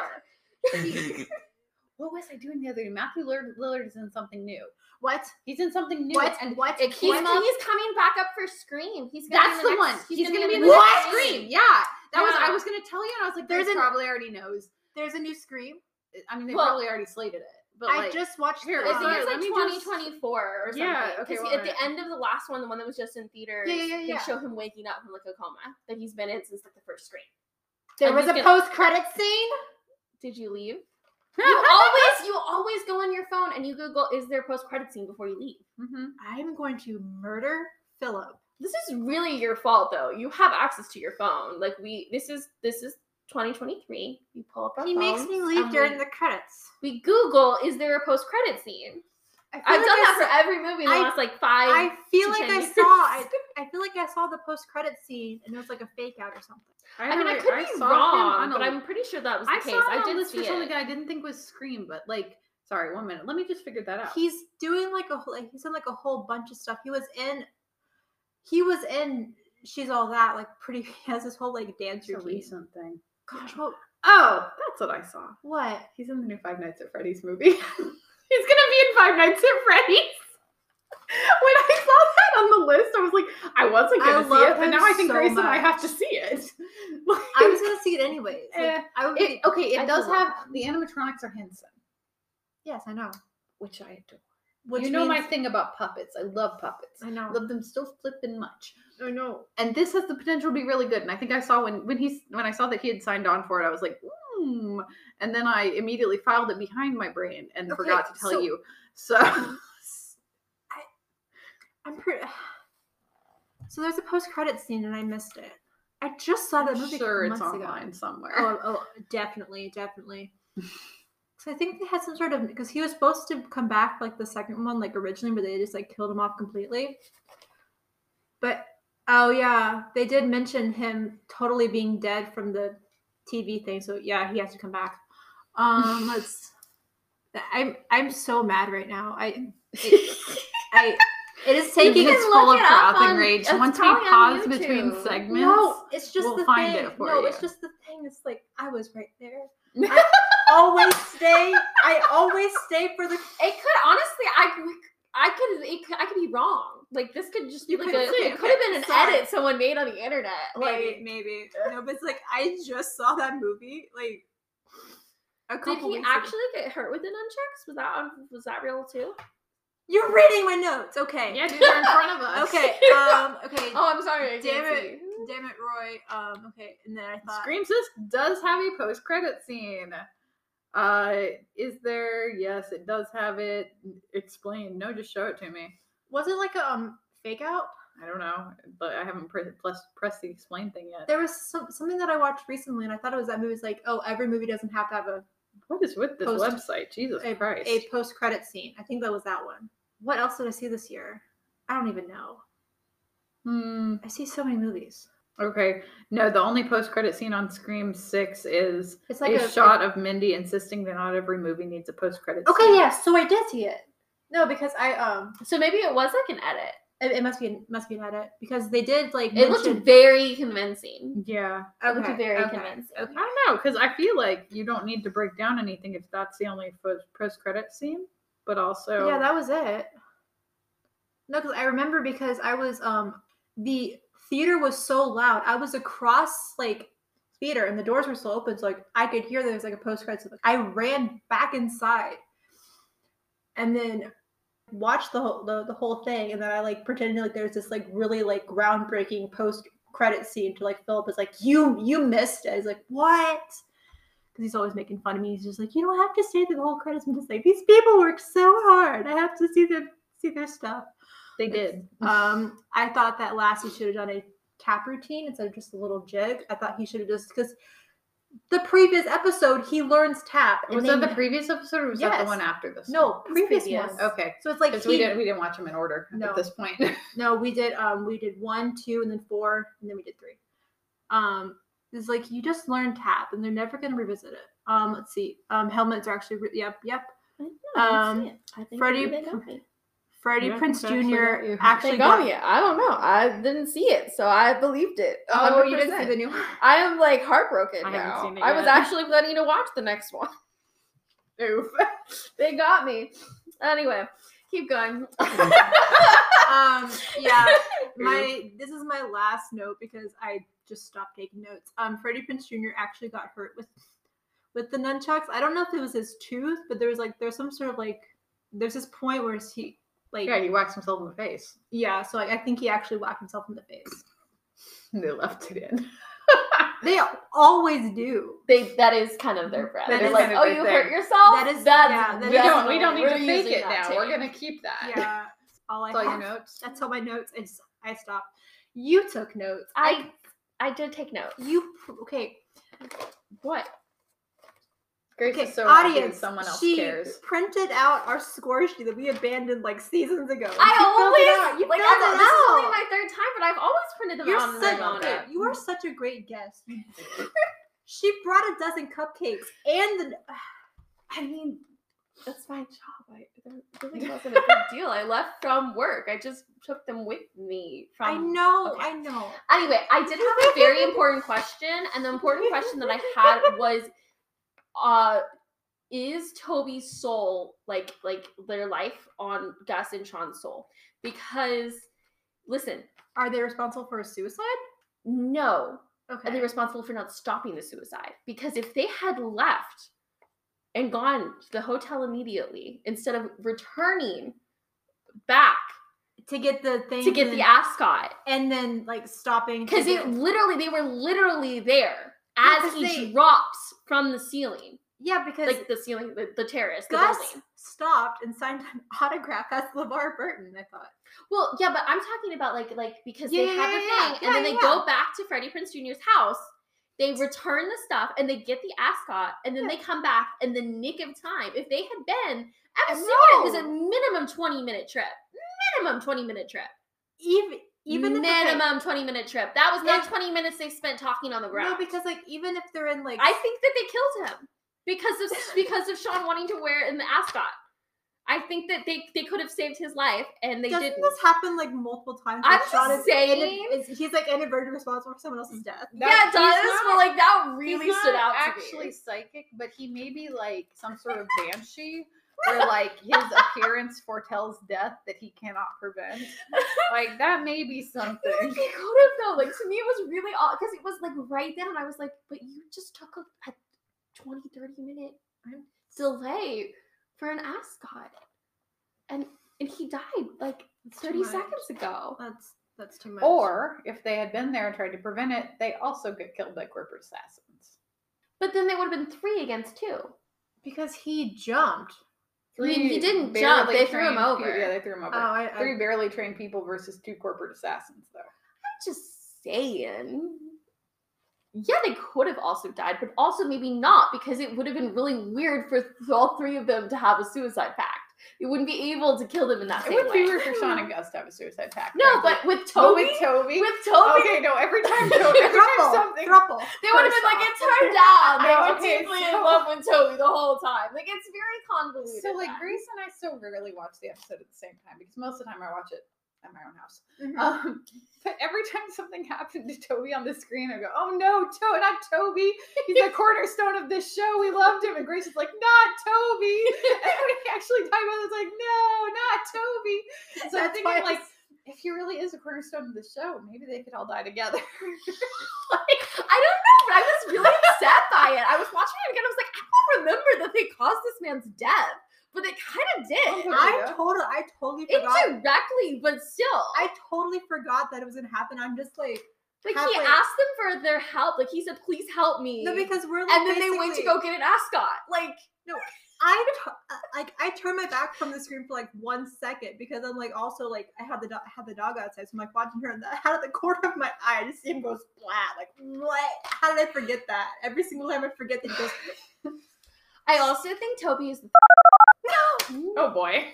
What was I doing the other day? Matthew Lillard is in something new. What? He's in something new. What? And What? it He's, came up. he's coming back up for Scream. He's gonna That's be the in one. next, He's gonna in be in the the next next Scream. Yeah. That was. Yeah. I was gonna tell you, and I was like, There's "There's an- probably already knows." There's a new Scream. I mean, they Well, probably already slated it. But I like, just watched. here, I Sorry, think it's let like me just- 2024 or something. Yeah, okay, Because well, at the alright. end of the last one, the one that was just in theaters, Yeah. they show him waking up from like a coma that he's been in since like the first Scream. There And was he's a gonna- post-credit scene. Did you leave? You always go on your phone and you Google, is there a post-credit scene before you leave? Mhm. I'm going to murder Philip. This is really your fault though. You have access to your phone. Like this is 2023. We pull up our He makes phones me leave and during the credits. we Google, is there a post-credit scene? I feel I've like done I that saw- for every movie in the I- last like 5 I feel to like 10 I years. saw. I feel like I saw the post-credit scene and it was like a fake out or something. I mean, I know, could be saw him wrong, on but a- I'm pretty sure that was the I case. saw him I on a did list see for something it. that I didn't think was Scream, but like, sorry, 1 minute. Let me just figure that out. He's doing like he's in like a whole bunch of stuff. He was in She's All That, like pretty. He has this whole like dance It's a routine. recent thing. Gosh, what? Oh, that's what I saw. What? He's in the new Five Nights at Freddy's movie. He's gonna be in Five Nights at Freddy's. When I saw that on the list, I was like, I wasn't I gonna see love it, but him now I think so Grace and I much. have to see it. I was gonna see it anyways. Like, Eh, I would. Be, it I does do love have him. the animatronics are Henson, yes, I know. which I adore. Which you know my means- thing about puppets. I love puppets. I know. I love them so flippin' much. I know. And this has the potential to be really good. And I think I saw when I saw that he had signed on for it, I was like, And then I immediately filed it behind my brain and Okay, forgot to tell so- you. So I'm pretty. So there's a post-credit scene and I missed it. I just saw that I'm movie sure a it's couple months online ago. somewhere. Oh, definitely. So I think they had some sort of, because he was supposed to come back for, like, the second one, like, originally, but they just, like, killed him off completely. But oh yeah, they did mention him totally being dead from the TV thing. So yeah, he has to come back. I'm so mad right now. It is taking can It's look full of it up frothing on- rage. it's Once we probably on pause between YouTube. segments, No, it's just we'll the find thing. it for no, you. it's just the thing. It's like I was right there. I always stay for the. It could honestly, I could be wrong. Like this could just be You like could- okay, it could have been an sorry. edit someone made on the internet. Like, Maybe. No, but it's like I just saw that movie like a couple did he weeks ago. actually get hurt with the nunchucks? Was that real too? You're reading my notes. Okay. yeah, dude, they're in front of us. Okay. Okay. Oh, I'm sorry. I Damn can't it, Roy. Okay, and then I thought. Scream Sis does have a post-credit scene. Is there? Yes, it does have it. Explain. No, just show it to me. Was it like a fake out? I don't know, but I haven't pressed the explain thing yet. There was something that I watched recently, and I thought it was that movie. It's like, oh, every movie doesn't have to have What is with this website? Jesus Christ. a post credit scene. I think that was that one. What else did I see this year? I don't even know. I see so many movies. Okay. No, the only post-credit scene on Scream 6 is It's like a shot of Mindy insisting that not every movie needs a post-credit Okay, scene. yeah. So I did see it. No, because I So maybe it was like an edit. it must be an edit because they did like It looked very convincing. Yeah. It looked very convincing. I don't know, because I feel like you don't need to break down anything if that's the only post-credit scene, but also... Yeah, that was it. No, because I remember because I was the theater was so loud. I was across like theater and the doors were still open, so like I could hear there was like a post-credit scene. Like, I ran back inside and then watched the whole thing, and then I like pretended like there was this like really like groundbreaking post-credit scene to like Philip is like, you missed it. I was like, what? Because he's always making fun of me. He's just like, you don't have to stay through the whole credits. I'm just like, these people work so hard. I have to see their stuff. They did. I thought that Lassie should have done a tap routine instead of just a little jig. I thought he should have just, because the previous episode he learns tap. And Was that the previous episode or was that the Yes. one after this? No, previous previous. one. Okay. So it's like Because we didn't watch them in order No. at this point. No, we did 1, 2, and then 4, and then we did 3. It's like you just learn tap, and they're never gonna revisit it. Let's see. Helmets are actually yep. I think Freddie- they got me. Freddie Yeah, I Prinze think they actually got Jr. you. actually They got me. I don't know. I didn't see it, so I believed it. Oh, you 100%. didn't see the new one? I am like heartbroken I haven't now. seen it I was yet. actually planning to watch the next one. Oof. They got me. Anyway, keep going. Yeah. This is my last note because I just stopped taking notes. Freddie Prinze Jr. actually got hurt with the nunchucks. I don't know if it was his tooth, but there's some sort of like there's this point where he like Yeah, he whacks himself in the face. yeah, so I think he actually whacked himself in the face. They left it in. They always do. That is kind of their brand. That They're is like, kind of oh, their you thing. hurt yourself? That is- That's yeah, that we is- don't need we're to fake using it that now. We're tape. gonna keep that. Yeah. All I That's all have. your notes. That's all my notes. I stopped. You took notes. I did take notes. Okay. What? Grace Okay, is so happy that audience. someone else she cares. printed out our score sheet that we abandoned like seasons ago. I She filled it out. always You like filled this it is only out. my third time, but I've always printed them You're out on such Ramona. you are such a great guest. She brought a dozen cupcakes and the. I mean, that's my job. It really wasn't a big deal. I left from work. I just took them with me from. I know. okay. I know. Anyway, I did have a very important question, and the important question that I had was, is Toby's soul like their life on Gus and Sean's soul? Because, listen, Are they responsible for a suicide? no, Okay. are they responsible for not stopping the suicide? Because if they had left and gone to the hotel immediately instead of returning back to get the thing. to get the ascot, and then like stopping because to they were literally there. as because he they- drops from the ceiling. Yeah, because Like the ceiling, the terrace, the Gus building. stopped and signed an autograph as LeVar Burton, I thought. Well, yeah, but I'm talking about like because Yeah, they have the yeah, thing, yeah, and then they yeah. go back to Freddie Prinze Jr.'s house. They return the stuff, and they get the ascot, and then they come back in the nick of time. If they had been, I'm assuming it was a minimum 20-minute trip. Minimum 20-minute trip. Even if minimum 20-minute trip. That was not If- 20 minutes they spent talking on the ground. No, because like even if they're in like I think that they killed him because of Sean wanting to wear in the ascot. I think that they could have saved his life, and they doesn't didn't. this happen like multiple times? I'm where Sean just is saying. he's like inadvertently responsible for someone else's death. Yeah, it does, he's but like that He's really stood not out to actually me. psychic, but he may be like some sort of banshee where like his appearance foretells death that he cannot prevent. Like that may be something. He could have though. Like to me, it was really odd because it was like right then, and I was like, "But you just took a 20-30 minute delay for an ascot, and he died like 30 much. seconds ago." That's too much. Or if they had been there and tried to prevent it, they also get killed by corporate assassins. But then they would have been 3 against 2. because he jumped. I mean, he didn't barely jump. They threw him trained over. people- Yeah, they threw him over. I 3 barely trained people versus 2 corporate assassins, though. Just saying. Yeah, they could have also died, but also maybe not because it would have been really weird for all 3 of them to have a suicide pact. You wouldn't be able to kill them in that It same would way. be weird for Sean and Gus to have a suicide pact. No, frankly. but with But Toby, with Toby, okay, no, every time something. Thruple. they would have been like, it turned out they Oh, were okay, deeply so- in love with Toby the whole time. Like, it's very convoluted. So like that. Grace and I so rarely watch the episode at the same time because most of the time I watch it at my own house. Mhm. But every time something happened to Toby on the screen, I go, "Oh no, not Toby! He's the cornerstone of this show. We loved him." And Grace is like, "Not Toby!" And when he actually died, I was like, "No, not Toby!" So I'm That's thinking why like, if he really is a cornerstone of the show, maybe they could all die together. I don't know, but I was really upset by it. I was watching it again. I was like, I don't remember that they caused this man's death, but they kind of did. Yeah. I totally forgot. Indirectly, but still. I totally forgot that it was gonna happen. I'm just like Like, he halfway- asked them for their help. Like, he said, please help me. no, because we're like, and then they went to basically- go get an ascot. Like, I turned my back from the screen for like 1 second because I'm like also like I had the dog outside, so I'm like watching her and out of the corner of my eye, I just see him go splat. Like what? How did I forget that? Every single time I forget that he goes. I also think Toby is the Oh boy.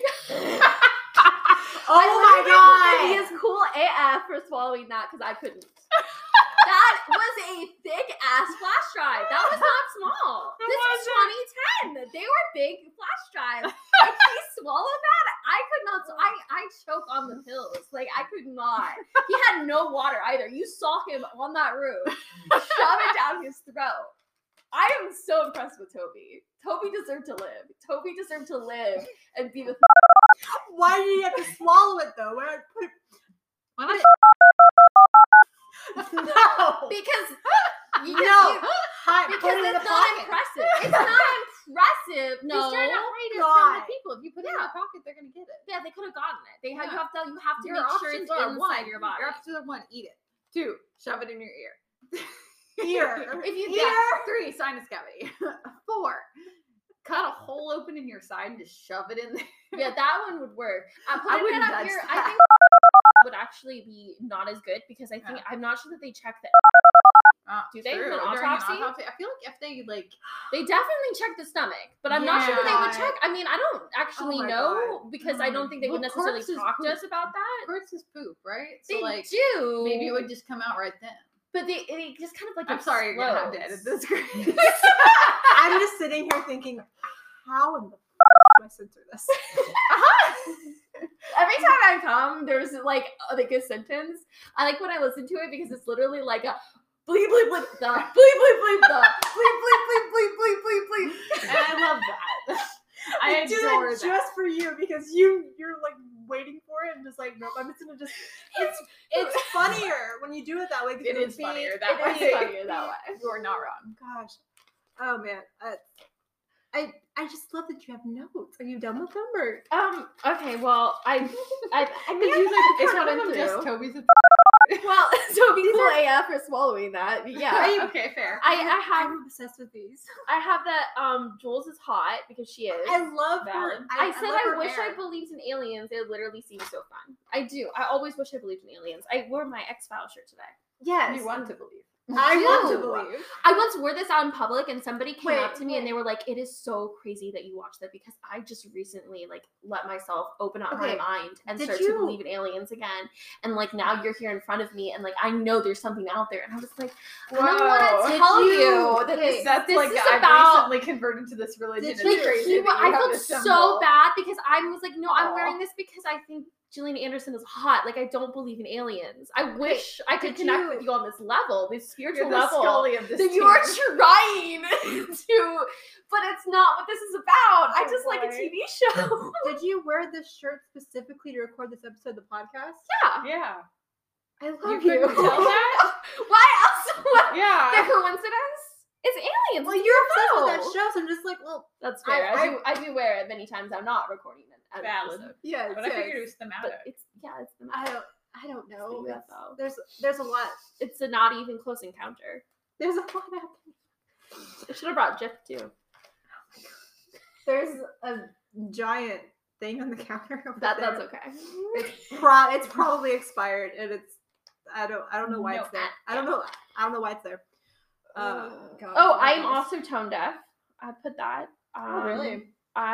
Oh my god! He is cool AF for swallowing that because I couldn't. That was a thick ass flash drive. That was not small. It This was 2010. They were big flash drives. If he swallowed that, I could not. I choke on the pills. Like, I could not. He had no water either. You saw him on that roof shove it down his throat. I am so impressed with Toby. Toby deserved to live. Toby deserved to live and be the. Why did he have to swallow it though? Why not put it? No. Because you No. just, Hot, because put it in it's the not pocket. impressive. It's not impressive. No. He's trying to hide it from God. the people. If you put it in Yeah. their pocket, they're gonna get it. Yeah, they could have gotten it. They have, Yeah. you have to Your make sure options it's are inside 1, your body. Your options are 1, eat it. 2, shove it in your ear. Ear. If you Ear. 3, sinus cavity. 4, cut a hole open in your side and just shove it in there. Yeah, that one would work. I Putting wouldn't it up judge here, that. I think would actually be not as good because I think I'm not sure that they check the. Do they? True. An During autopsy? I feel like if they like, They definitely check the stomach, but I'm not sure that they would Yeah. check. I mean, I don't actually Oh my know because I don't think they would Well, necessarily corpses talk to poop. us about that. corpses poop, right? So They like, do. maybe it would just come out right then. But they just kind of like. I'm sorry, you're gonna have to edit explodes. this. Grace. I'm just sitting here thinking, how in the do I censor this? Every time I come, there's like a sentence. I like when I listen to it because it's literally like a bleep bleep bleep the bleep bleep bleep the bleep bleep bleep bleep bleep bleep bleep. And I love that. I do adore that that. just for you because you're like waiting for it and just like nope. I'm just gonna just it's funnier when you do it that way. 'cause It it'll is be- funnier that It way. is funnier that way. You are not wrong. Gosh, oh man, I just love that you have notes. Are you done with them or? Okay. Well, I think It's I one of them went just through. Toby's. Well, Toby cool AF for swallowing following that. Yeah. Okay, fair. I'm obsessed with these. I have that Jules is hot because she is. I love her. Valid. I said love I her wish hair. I believed in aliens. It literally seems so fun. I do. I always wish I believed in aliens. I wore my X-Files shirt today. Yes. You want to believe. I want to do. believe. I once wore this out in public and somebody came up to me and wait. they were like, it is so crazy that you watch that because I just recently like let myself open up my Okay. mind and Did start you- to believe in aliens again. And like now you're here in front of me and like I know there's something out there. And I was like, I don't Whoa. want to Did tell you- you that okay, That's this like is I've about recently converted to this religion. Did It's you- crazy that you I have felt this so symbol. bad because I was like, no, I'm Aw. wearing this because I think Gillian Anderson is hot. Like I don't believe in aliens. I wish I could did connect you- with you on this level, this spiritual You're the level. Scully of this That team. you are trying to, but it's not what this is about. I Oh, just like a boy. TV show. Did you wear this shirt specifically to record this episode of the podcast? Yeah. Yeah. I You love you. couldn't tell that? Why else? What? The Yeah. coincidence? It's aliens. Well, It's you're obsessed with UFO. that show, so I'm just like, well, That's fair. I- I do wear it many times. I'm not recording an Valid. episode. yes, But I figured it was thematic. But it's the I don't know. It's It's- the UFO. there's a lot. It's a not even close encounter. There's a lot happening. I should have brought Jeff too. There's a giant thing on the counter. Over That's there. okay. It's probably expired, and it's I don't know why No, it's there. I don't know why it's there. God, Oh, I am goodness. also tone deaf. I put that. Oh, really?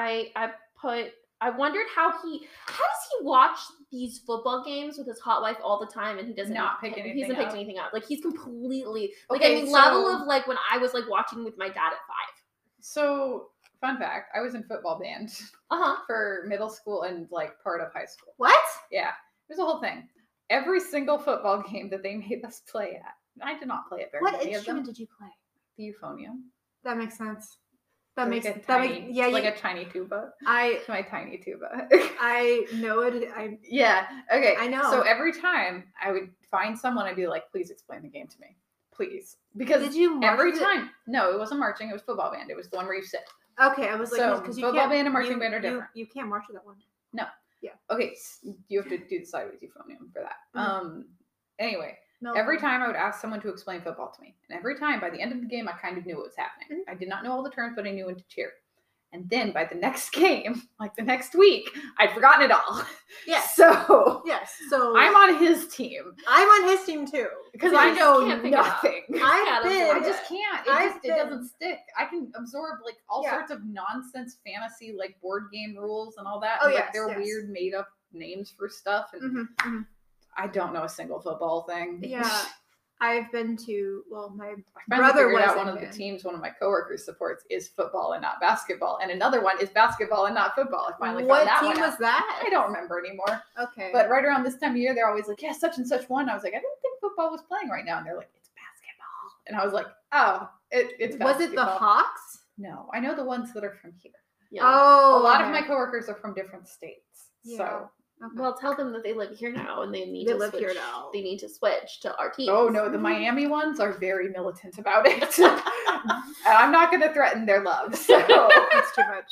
I wondered how does he watch these football games with his hot wife all the time and he doesn't Not pick he anything hasn't picked up. anything up. Like he's completely Okay, level so- of like when I was like watching with my dad at 5. So, fun fact, I was in football band Uh-huh. for middle school and like part of high school. What? Yeah. It was a whole thing. Every single football game that they made us play at. I did not play at very What many of instrument them. did you play? The euphonium. That makes sense. That Like makes a that tiny, makes yeah. like you, a tiny tuba. I My tiny tuba. I know it. Yeah. Okay. I know. So every time I would find someone, I'd be like, please explain the game to me. Please. Because Did you march every it? time. No, it wasn't marching. It was football band. It was the one where you sit. Okay, I was like, So, because you football can't. band and marching you, band are you- different. You can't march to that one. Okay. You have to do the sideways euphonium for that. Mhm. Anyway, No. every time I would ask someone to explain football to me. And every time by the end of the game, I kind of knew what was happening. Mhm. I did not know all the terms, but I knew when to cheer. And then by the next game, like the next week, I'd forgotten it all. Yes. So Yes. So I'm on his team I'm on his team too because You I just know can't pick it up. nothing. I've Yeah, been. that's I just can't. I've It doesn't stick. I can absorb like all Yeah. sorts of nonsense fantasy like board game rules and all that. Oh, and, like yes, they're yes. weird made up names for stuff and Mhm, mhm. I don't know a single football thing. Yeah. I've been to my I finally brother figured was out one in of the band. teams one of my coworkers supports is football and not basketball, and another one is basketball and not football. I finally What found that team one was out. that? I don't remember anymore. Okay. But right around this time of year, they're always like, "Yeah, such and such won." I was like, "I didn't think football was playing right now," and they're like, "It's basketball," and I was like, "Oh, it's was it the basketball." Hawks? No, I know the ones that are from here. Yeah. Oh, A lot of okay. my coworkers are from different states, Yeah. so. Okay. Well, tell them that they live here now and they need They to live switch. here now. They need to switch to our team. Oh no, the Miami ones are very militant about it. And I'm not going to threaten their love. So That's too much.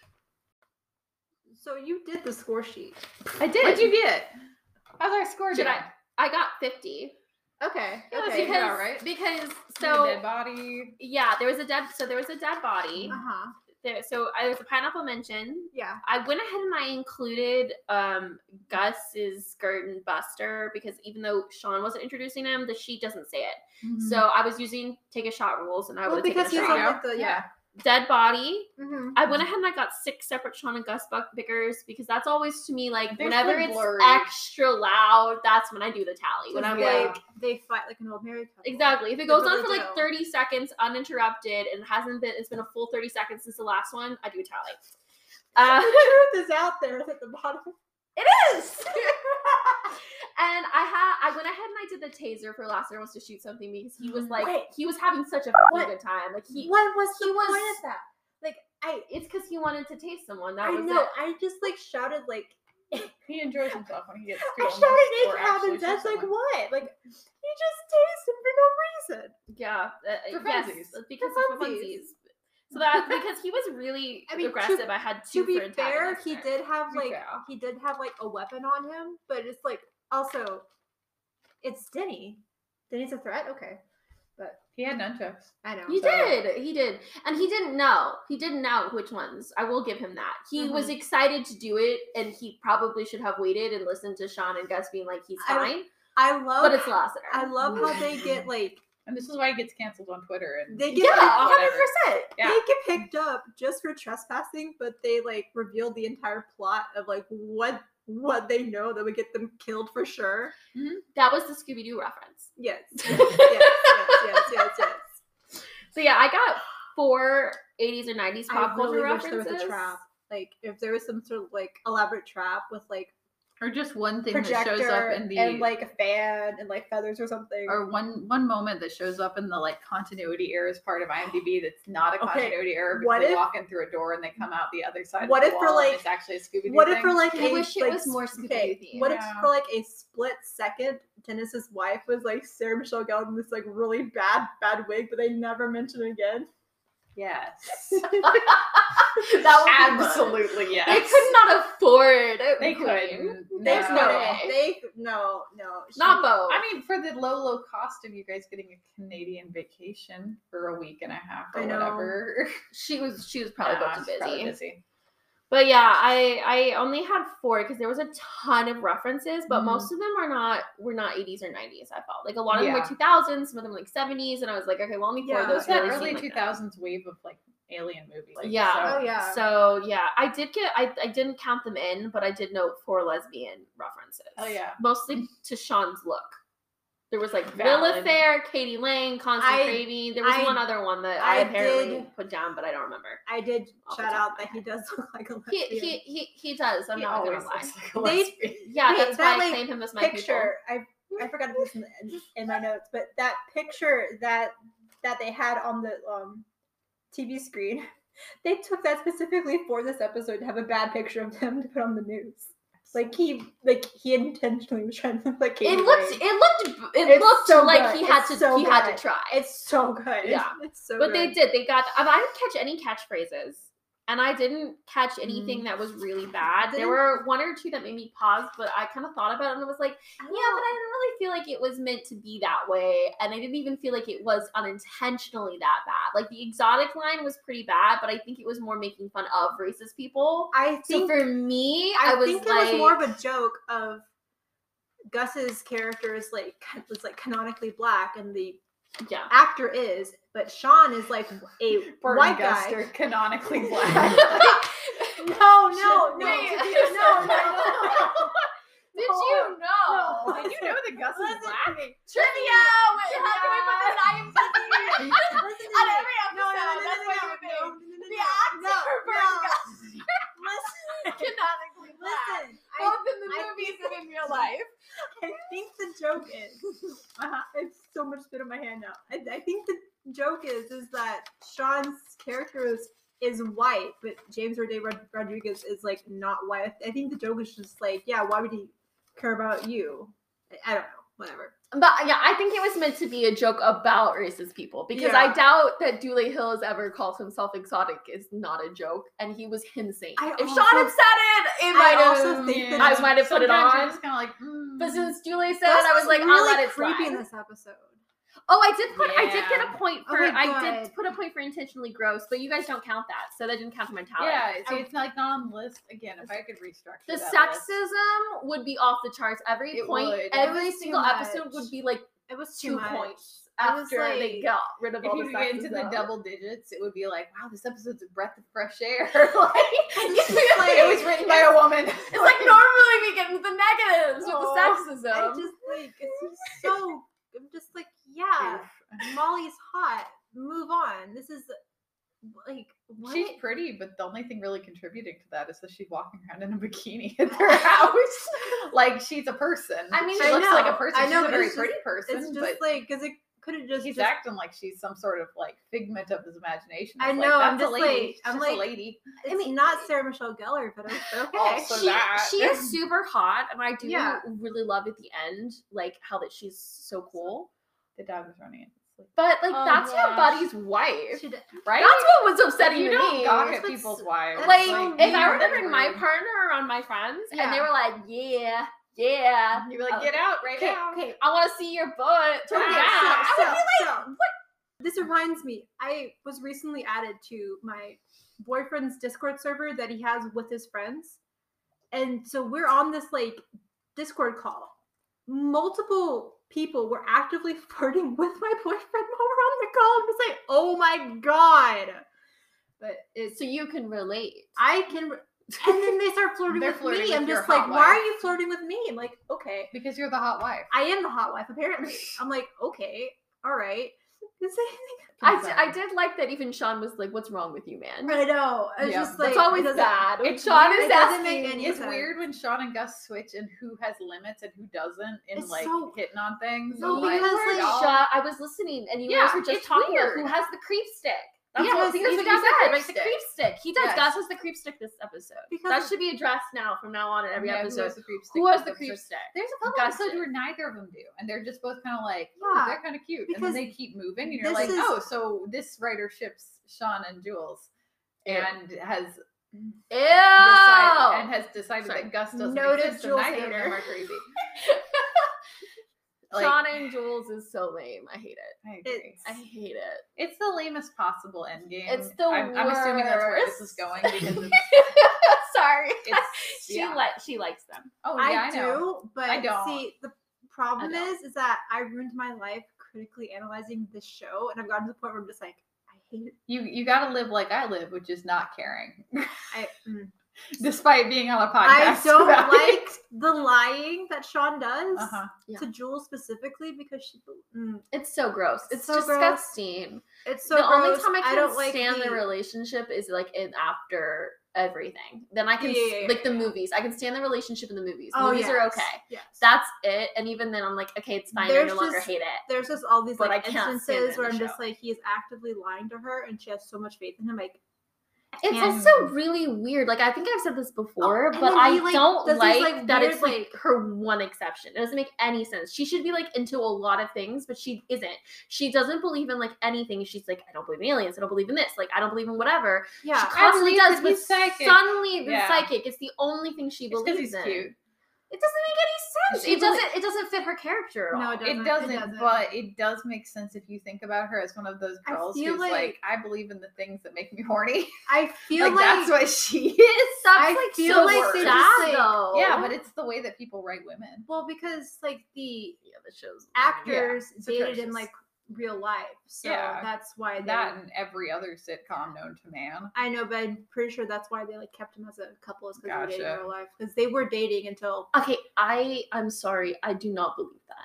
So you did the score sheet. I did. what'd you get? How's our score? Should doing? I got 50. Okay. Yeah, that's Okay. good. all right. Because So, dead so body. yeah, there was a dead body. Uh huh. There was a pineapple mention. Yeah. I went ahead and I included Gus's skirt and buster because even though Sean wasn't introducing him, the sheet doesn't say it. So I was using take a shot rules and I Well, would have taken because a he's shot. on like the Yeah. Dead body. Mm-hmm. I went ahead and I got 6 separate Sean and Gus Bickers because that's always to me like They're whenever so it's blurry. extra loud, that's when I do the tally. When I'm Yeah. like, they fight like an old married couple. exactly. If it That's goes what on for they like do. 30 seconds uninterrupted and it's been a full 30 seconds since the last one, I do a tally. The truth is out there at the bottom. It is. And I went ahead and I did the taser for Lassiter wants to shoot something because he was like Wait. he was having such a What? good time. Like he What was the he was- point of that? Like it's because he wanted to taste someone. That I was know. it. I just like shouted like He enjoys himself when he gets I to shouted almost- it or actually happens. That's shoot like someone. what? Like you just taste him for no reason. Yeah, For yes, funsies. because For for funsies. funsies. So that because he was really I mean, aggressive. I had 2 To be for fair, antagonist he there. did have To be like fair. he did have like a weapon on him, but it's like also it's Denny. Then he's a threat? Okay. But He had nunchucks. I know. He did. And he didn't know which ones. I will give him that. He was excited to do it, and he probably should have waited and listened to Sean and Gus being like, he's fine. I love but it's Lassiter. I love how they get like, and this is why he gets canceled on Twitter. And they get 100%. Yeah. They get picked up just for trespassing, but they like revealed the entire plot of like what they know that would get them killed for sure. Mm-hmm. That was the Scooby-Doo reference. Yes. yes. So yeah, I got 4 80s or 90s pop culture wish references. there was a trap. Like if there was some sort of like elaborate trap with like or just one thing projector that shows up in the and like a fan and like feathers or something, or one moment that shows up in the like continuity errors part of IMDb that's not a continuity error because they walk in through a door and they come out the other side. What of if the for wall like and it's actually a Scooby-Doo what thing? if for like I wish it was more Scooby-Doo themed. What if for like a split second Dennis's wife was like Sarah Michelle Gellar in this like really bad wig, but they never mention it again? Yes. That would absolutely yes. They could not afford. They couldn't. There's no way. They no. Not both. I mean, for the low cost of you guys getting a Canadian vacation for a week and a half or whatever. She was probably booked probably busy. busy. But yeah, I only had 4 because there was a ton of references, but most of them were not 80s or 90s. I felt like a lot of them were 2000s, some of them were like 70s, and I was like, okay, well, only 4 of those. That really early seem 2000s wave of like alien movies. Yeah. So yeah, I didn't count them in, but I did note 4 lesbian references. Oh yeah, mostly to Sean's look. There was like Valid. Lilith there, Katie Lang, Constance Cravey. There was one other one that I apparently put down, but I don't remember. I did shout out that he does look like a lesbian. He does. I'm not gonna lie. That's why like, I claim him as my picture. I forgot to put this in my notes, but that picture that they had on the TV screen, they took that specifically for this episode to have a bad picture of them to put on the news. Like he intentionally was trying to look like Katie It looked so like good. he had to try. It's so good. Yeah. It's so but good. they got I didn't catch any catchphrases. And I didn't catch anything that was really bad. There were 1 or 2 that made me pause, but I kind of thought about it and I was like, but I didn't really feel like it was meant to be that way. And I didn't even feel like it was unintentionally that bad. Like the exotic line was pretty bad, but I think it was more making fun of racist people. So for me, I think it was more of a joke of Gus's character was like canonically black and the actor is, but Sean is like a white guy, canonically black. No. Did you know? Did you know that Gus is black? Trivia! Wait, how can we put this IMDb? On every episode, that's what you would think. The actor for Gus. Canonically black. Both in the movies and in real life. I think the joke is, it's so much spit in my hand now. I think the joke is that Sean's character is white, but James Rodriguez is like not white. I think the joke is just like, why would he care about you? I don't know, whatever. But yeah, I think it was meant to be a joke about racist people because I doubt that Dooley Hill has ever called himself exotic is not a joke, and he was him saying if Sean had said it I might have put it on. Just kind of like, But since Julie said it, I was like, I'll let it slide. Creepy in this episode. Oh, I did get a point for I did put a point for intentionally gross, but you guys don't count that, so that didn't count to my tally. Yeah, see, it's like not on the list. Again, if I could restructure the that sexism would be off the charts. Every single episode would be like it was 2 points after they got rid of all the sexism. If you get into the double digits, it would be like, wow, this episode's a breath of fresh air. It was written by a woman. It's like normally we get into the negatives with the sexism. I'm just like, Molly's hot. Move on. This is like, what? She's pretty, but the only thing really contributing to that is that she's walking around in a bikini at their house. Like she's a person. I mean, she looks like a person. I know, she's a very pretty person. It's just like because it could have just. He's acting like she's some sort of like figment of his imagination. I know. I'm just like, I'm like, a lady. It's not Sarah Michelle Gellar, but okay. She is super hot, and I do really love at the end, like how that she's so cool. The dog was running it. But like that's your buddy's wife, right? That's what was upsetting you to don't me. Gawk at people's wives. Like if I were to bring my partner around my friends, and they were like, yeah. You'd be like, get out right now. Okay. I want to see your butt. Turn Okay, back. so, this reminds me, I was recently added to my boyfriend's Discord server that he has with his friends. And so we're on this like Discord call. Multiple people were actively flirting with my boyfriend while we're on the call. I'm just like, oh my God. But it's, So you can relate. I can, and then they start flirting They're with flirting me. with I'm your just like, hot why are wife. you flirting with me? I'm like, okay. Because you're the hot wife. I am the hot wife, apparently. I'm like, okay, all right. I did like that even Sean was like, what's wrong with you, man? I know. It's Yeah, just like, That's always it doesn't- bad. When it's Sean weird. is It doesn't asking. make any It's sense. weird when Sean and Gus switch and who has limits and who doesn't in It's like so- hitting on things. No, Like, because, we're like, all- I was listening, and you Yeah, guys were just it's talking about weird. who has the creep stick. That's Yes, what, because he what does you the said, creep right? The stick. creep stick. He does. Yes. Gus has the creep stick this episode. Because that of- should be addressed now from now on in every Yeah, episode. the creep stick Who has this the creep episode. stick? There's a couple Gus episodes did. where neither of them do, and they're just both kind of like, Yeah, they're kind of cute, and because then they keep moving, and you're this like, is- oh, so this writer ships Sean and Jules, and has decided Sorry. that Gus doesn't Noted exist, Jules and neither of them hater. are crazy. Sean and Jules is so lame. I hate it. I agree. I hate it. It's the lamest possible endgame. It's the I'm assuming that's where this worst. is going because it's, Sorry. it's She yeah. she likes them. Oh yeah, I I know. do, but I don't. see, the problem I don't. is that I ruined my life critically analyzing this show, and I've gotten to the point where I'm just like, I hate it. You got to live like I live, which is not caring, I despite being on a podcast. I don't about like it. the lying that Sean does Uh-huh. Yeah. to Jules specifically because she. It's so gross. It's So gross. disgusting. It's so the only gross. time I can don't like stand the the relationship is like in after everything. Then I can Yeah. like the movies. I can stand the relationship in the movies. Oh, Movies are yes. okay. Yes. That's it. And even then, I'm like, okay, it's fine. I There's no longer just- hate it. There's just all these But like I can't stand it instances in where the I'm just show. like, he is actively lying to her, and she has so much faith in him. Like, It's can't- also really weird. Like I think I've said this before, and but then I he, like, don't does like these, like, that weird, it's like like- her one exception. It doesn't make any sense. She should be like into a lot of things, but she isn't. She doesn't believe in like anything. She's like, I don't believe in aliens. I don't believe in this. Like I don't believe in whatever. yeah, She constantly believe does, that but he's psychic. suddenly the Yeah. psychic is the only thing she It's 'cause believes he's in. cute. It doesn't make any sense. She It doesn't fit her character at all. No, it doesn't. It doesn't, but it does make sense if you think about her as one of those I girls feel who's like- like, I believe in the things that make me horny. I feel Like, that's what she is. That's I like feel so like they sad just, like- though. Yeah, but it's the way that people write women. well, because like the yeah, the show's actors it's dated in atrocious. like real life, so Yeah, that's why they. That and every other sitcom known to man. I know, but I'm pretty sure that's why they like kept him as a couple, is because they were dating in Gotcha. real life, because they were dating until Okay, I'm sorry. I do not believe that.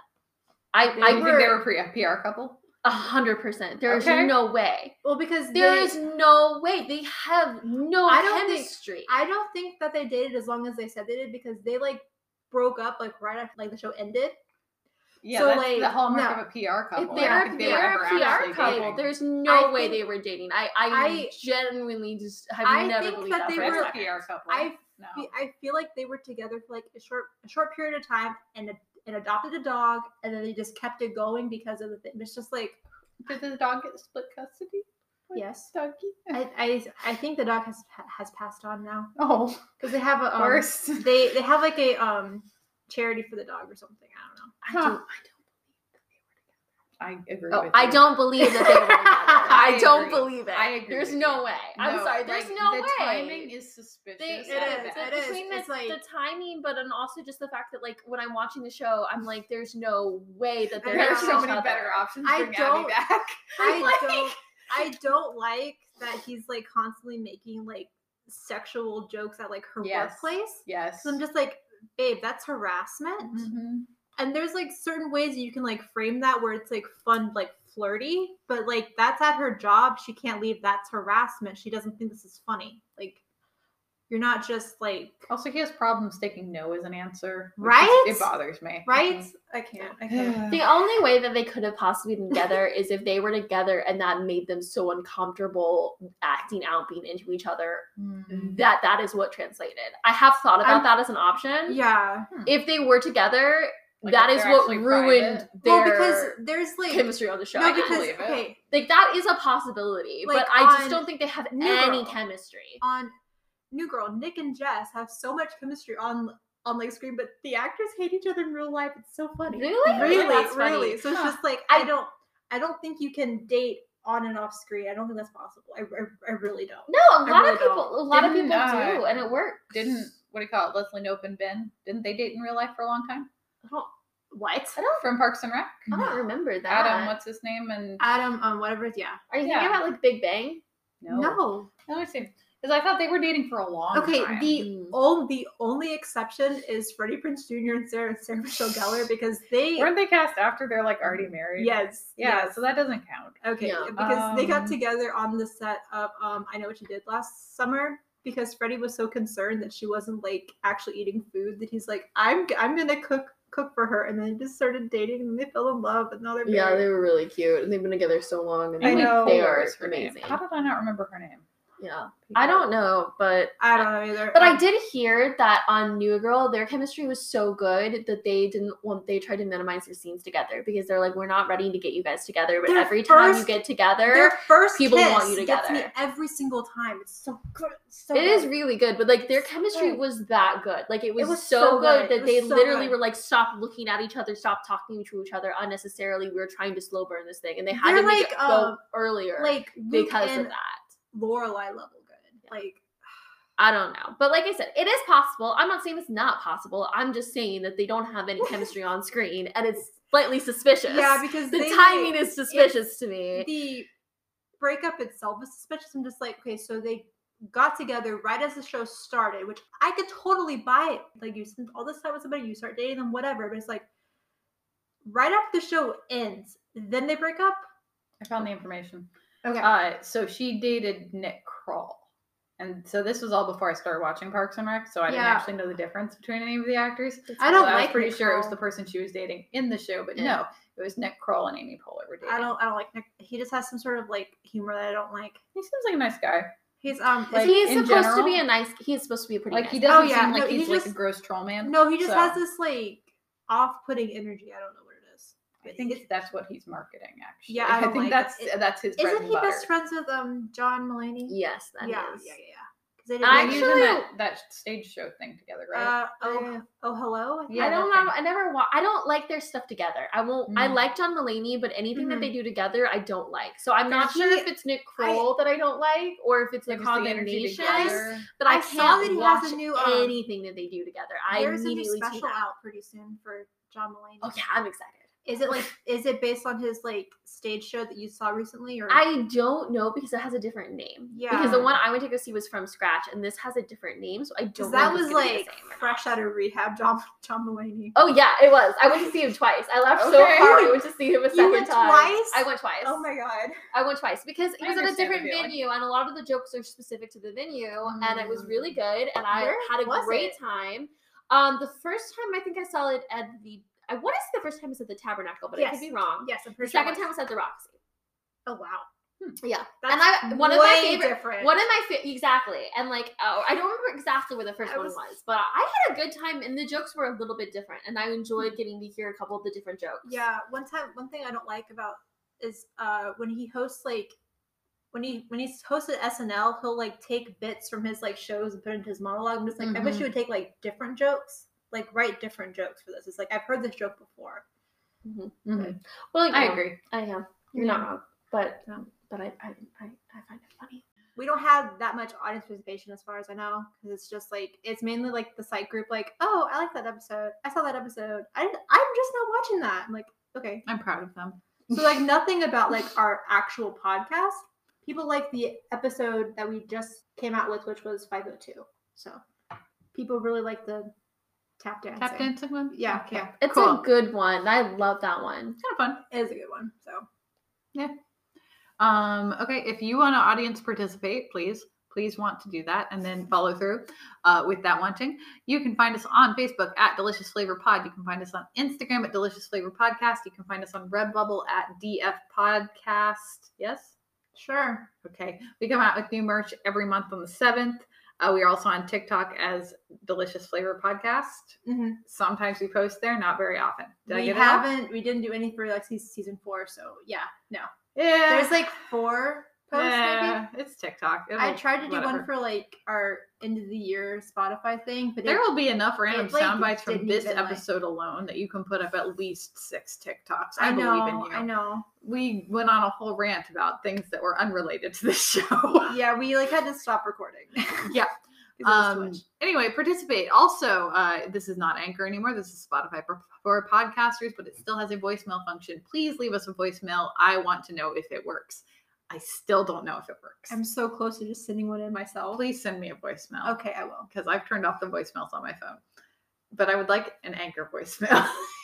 I You think they were were a PR couple? 100%. There is Okay. no way. well because There they, is no way. They have no I don't think- chemistry. I don't think that they dated as long as they said they did, because they like broke up like right after like the show ended. Yeah, So, that's like, the hallmark no. of a PR couple. If I don't think they were ever a PR actually couple, dating. there's no I way think- they were dating. I I- genuinely just have I never think believed that that they for That's a were- a second. PR couple. No. I feel like they were together for like a short period of time and adopted a dog, and then they just kept it going because of the thing. It's just like, Did the dog get split custody? with yes, Dougie? I think the dog has passed on now, Oh, because they have a worse. they have like a charity for the dog or something. I don't know. I don't I agree Oh, with I you. don't believe that they were together. I don't agree. believe it. I agree There's with no you. way. I'm No, sorry. There's like, no the way. timing is suspicious. They, It at is, best. it is. Between It's like- the timing, but and also just the fact that like when I'm watching the show, I'm like, there's no way that they're There There are Yeah. so each many other. better options. I Bring Abby don't- back. I don't like that he's like constantly making like sexual jokes at like her Yes. workplace. Yes. So I'm just like, babe, that's harassment. Mhm. And there's like certain ways you can like frame that where it's like fun, like flirty, but like that's at her job. She can't leave. That's harassment. She doesn't think this is funny. Like, you're not just like, Also, he has problems taking no as an answer. which Right? It bothers me. right? I can't. The only way that they could have possibly been together is if they were together and that made them so uncomfortable acting out, being into each other. Mm. That is what translated. I have thought about I'm- that as an option. Yeah. If they were together, Like, that if is they're what actually ruined private. their Well, because there's like chemistry on the show. no, I can because believe it. okay, Like that is a possibility, Like, but I just on don't think they have New any Girl. chemistry. on New Girl, Nick and Jess have so much chemistry on on like screen, but the actors hate each other in real life. It's so funny. Really? That's funny. Really. So it's just like I don't think you can date on and off screen. I don't think that's possible. I really don't. No, a lot really of people Didn't, do, and it worked. Didn't, what do you call it, Leslie Knope and Ben? Didn't they date in real life for a long time? What? From Parks and Rec? I don't remember that. Adam, what's his name? And Adam, whatever. Yeah. Are you thinking about like Big Bang? No. Let me see. Because I thought they were dating for a long time. The only exception is Freddie Prinze Jr. and Sarah Michelle Gellar because they weren't they cast after they're like already married? Yes. Yeah, yes. so that doesn't count. Okay, Yeah. because they got together on the set of I Know What You Did last summer because Freddie was so concerned that she wasn't like actually eating food that he's like, I'm gonna cook for her, and then they just started dating and they fell in love and now they're married. Yeah, they were really cute and they've been together so long. And I know. they are Her name. amazing. How did I not remember her name? Yeah, I don't know, but I don't know either. But I did hear that on New Girl, their chemistry was so good that they tried to minimize their scenes together because they're like, we're not ready to get you guys together, but every time you get together, their first people kiss want you together. gets me every single time. It's so good. It is really good, but like their chemistry was that good. Like it was so so good that It they was so literally good. were like, stop looking at each other, stop talking to each other unnecessarily. We were trying to slow burn this thing, and they had to make it go earlier, like Luke because and of that. Lorelai level good. Like I don't know, but like I said, it is possible. I'm not saying it's not possible. I'm just saying that they don't have any chemistry on screen, and it's slightly suspicious. Yeah, because the timing is suspicious to me. The breakup itself is suspicious. I'm just like, okay, so they got together right as the show started, which I could totally buy it. Like you spend all this time with somebody, you start dating them, whatever. But it's like right after the show ends, then they break up. I found the information. Okay. So she dated Nick Kroll. And so this was all before I started watching Parks and Rec, so I didn't actually know the difference between any of the actors. I don't I was like pretty Nick sure it was Kroll. the person she was dating in the show, but no, it was Nick Kroll and Amy Poehler were dating. I don't like Nick. He just has some sort of like humor that I don't like. He seems like a nice guy. He's Like, he's in supposed to general, be a nice. He's supposed to be a pretty like nice he guy. doesn't Oh, yeah, seem like no, he's he like just- a gross troll man. No, he just So, has this like off-putting energy. I don't know what it is. I think that's what he's marketing. Actually, Yeah, I don't think like that's it. that's his bread Isn't and he butter. best friends with John Mulaney? Yes, that is. Yeah. Because they I They did was in actually- that stage show thing together, right? hello. Yeah, I don't that know. thing. I never. I don't like their stuff together. I won't. I Mm. like John Mulaney, but anything that Mhm. they do together, I don't like. So I'm not sure if it's Nick Kroll that I don't like, or if it's a Like, just the energy combination. together. But I I saw can't that he has watch a new, anything that they do together. I There's a new immediately special tune out. out pretty soon for John Mulaney. Oh yeah, I'm excited. Is it based on his like stage show that you saw recently, or I don't know because it has a different name. Yeah. Because the one I went to go see was From Scratch, and this has a different name, so I don't because know. that if it's was gonna be the like same or fresh not. out of rehab, John Mulaney. Oh yeah, it was. I went to see him twice. I laughed so Okay. hard. I went to see him a second went time. twice? I went twice. Oh my god. I went twice because it I was at a understand the different feeling. venue, and a lot of the jokes are specific to the venue, and it was really good, and I Where had a was great it? time. The first time I think I saw it at the. I want to say the first time was at the Tabernacle, but I Yes. could be wrong. Yes, I'm The pretty sure. second time was at the Roxy. Oh wow. Yeah, That's and one of my way favorite. different. One of my exactly, and like I don't remember exactly where the first I one was- was, but I had a good time, and the jokes were a little bit different, and I enjoyed getting to hear a couple of the different jokes. Yeah, one thing I don't like about is when he hosts like when he's hosted SNL, he'll like take bits from his like shows and put it into his monologue. I'm just like, I wish Mhm. you would take like different jokes, like write different jokes for this. It's like I've heard this joke before. Mhm. Well, you I know, agree. I am. You're not wrong, but I find it funny. We don't have that much audience participation as far as I know, because it's just like it's mainly like the site group, like, oh, I like that episode. I saw that episode. I'm just not watching that. I'm like, okay. I'm proud of them. So like nothing about like our actual podcast. People like the episode that we just came out with, which was 502. So people really like the tap dancing. Tap dancing one? Yeah, Okay. yeah. It's Cool. a good one. I love that one. Kind of fun. It is a good one. So Okay, if you want to audience participate, please want to do that and then follow through with that wanting. You can find us on Facebook at Delicious Flavor Pod. You can find us on Instagram at Delicious Flavor Podcast. You can find us on Redbubble at DF Podcast. Yes? sure. Okay. We come out with new merch every month on the 7th. We are also on TikTok as Delicious Flavor Podcast. Mm-hmm. Sometimes we post there, not very often. Did I We get it all? we didn't do any for like season 4. So yeah, no. Yeah. There's like 4 post, maybe? Yeah, it's TikTok. I tried to do whatever. one for like our end of the year Spotify thing, but There will be enough random it, like, sound bites from didn't this even, like- episode alone that you can put up at least 6 TikToks. I believe in know, you. I know. We went on a whole rant about things that were unrelated to this show. Yeah, we like had to stop recording. Yeah. 'Cause it was too much. Anyway, participate. Also, this is not Anchor anymore. This is Spotify for podcasters, but it still has a voicemail function. Please leave us a voicemail. I want to know if it works. I still don't know if it works. I'm so close to just sending one in myself. Please send me a voicemail. Okay, I will. Because I've turned off the voicemails on my phone. But I would like an Anchor voicemail.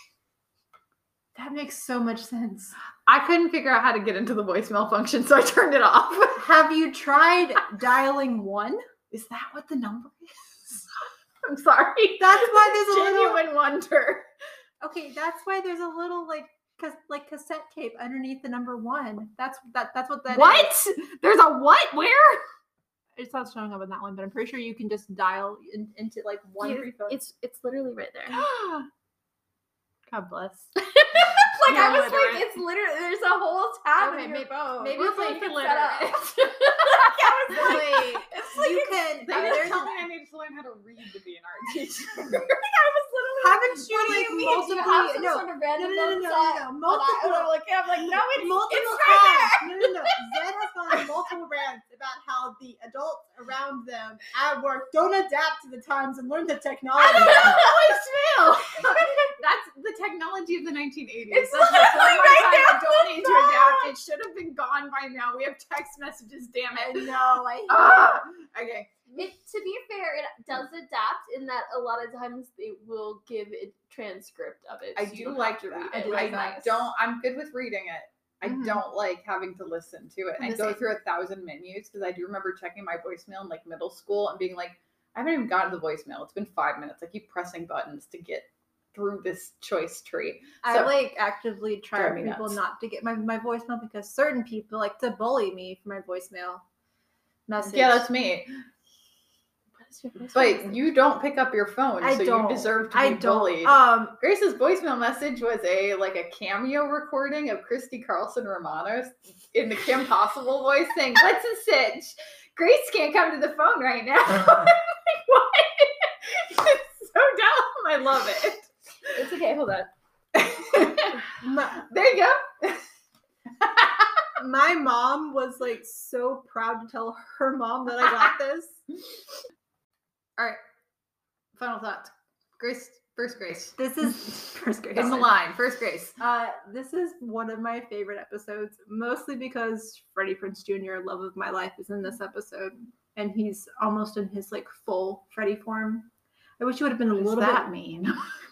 That makes so much sense. I couldn't figure out how to get into the voicemail function, so I turned it off. Have you tried dialing 1? Is that what the number is? I'm sorry. That's why there's a little. Genuine wonder. Okay, that's why there's a little like cassette tape underneath the number 1. That's what that What? is. There's a what? Where? It's not showing up on that one, but I'm pretty sure you can just dial into like one You- free phone. It's literally right there. God bless. Like Yeah, I was literally. like, it's literally there's a whole tab Okay, in your maybe- phone. maybe We're it's like both illiterate. set up. Like, I was like, Wait, it's like you it's- can. They didn't there's- tell me I needed to learn how to read to be an art teacher. I was literally Haven't you what do like you mean? Do you multiple? have some No, sort of random no, set? multiple. I'm like, no, it's multiple right there. times. No. Zed has gone on multiple rants about how the adults around them at work don't adapt to the times and learn the technology. voicemail. That's the technology of the 1980s. It's That's the literally former right time there I on don't the need to phone. adapt. It should have been gone by now. We have text messages, damn I it. know. I Ah, okay. To be fair, it does adapt in that a lot of times they will give a transcript of it. I so you do don't like have to that. read it. do like I that. don't. I'm good with reading it. I Mhm. don't like having to listen to it I'm and the go same. through 1,000 menus because I do remember checking my voicemail in like middle school and being like, I haven't even gotten to the voicemail. It's been 5 minutes. I keep pressing buttons to get through this choice tree. I So- like actively try Drive for me people nuts. not to get my voicemail because certain people like to bully me for my voicemail message. Yeah, that's me. What is your voice But message? you don't pick up your phone, I so don't. you deserve to be I don't. bullied. Grace's voicemail message was a cameo recording of Christy Carlson Romanos in the Kim Possible voice saying, "What's a sitch? Grace can't come to the phone right now." I'm like, what? It's so dumb. I love it. It's okay. Hold on. There you go. My mom was like so proud to tell her mom that I got this. All right. Final thoughts. Grace, first Grace. This is first grade. In the line, first Grace. This is one of my favorite episodes, mostly because Freddie Prinze Jr., love of my life, is in this episode, and he's almost in his like full Freddie form. I wish he would have been a What does little that bit. mean?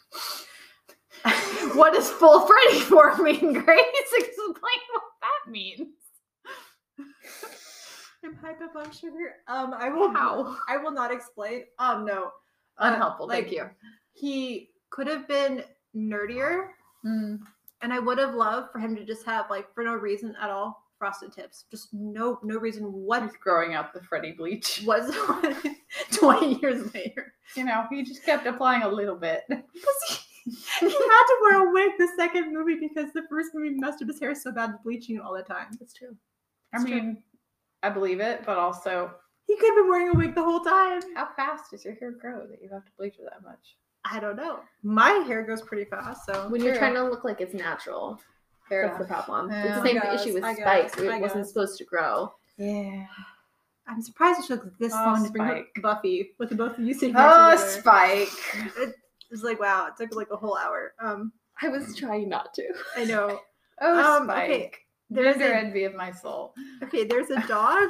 What does full Freddy for mean, Grace? Explain what that means. I'm hyped up on sugar. I will. How? I will not explain. No. Unhelpful, like- thank you. He could have been nerdier, and I would have loved for him to just have like for no reason at all frosted tips. Just no reason what He's growing out the Freddy bleach. was 20 years later. You know, he just kept applying a little bit. He had to wear a wig the second movie because the first movie messed up his hair so bad with bleaching it all the time. That's true. I mean, I believe it, but also, He could have been wearing a wig the whole time. how fast does your hair grow that you have to bleach it that much? I don't know. My hair goes pretty fast, so When you're True. trying to look like it's natural, Fair that's the problem. Yeah. It's the same I guess, issue with I guess, spikes. I It wasn't guess. supposed to grow. Yeah. I'm surprised it took this Oh, long to bring up Spike. Buffy with the both of you sitting Oh, next to each other. Spike. It was like wow, it took like a whole hour. I was trying not to. I know. Oh, Spike. Okay. There's Gender a envy of my soul. okay. There's a dog.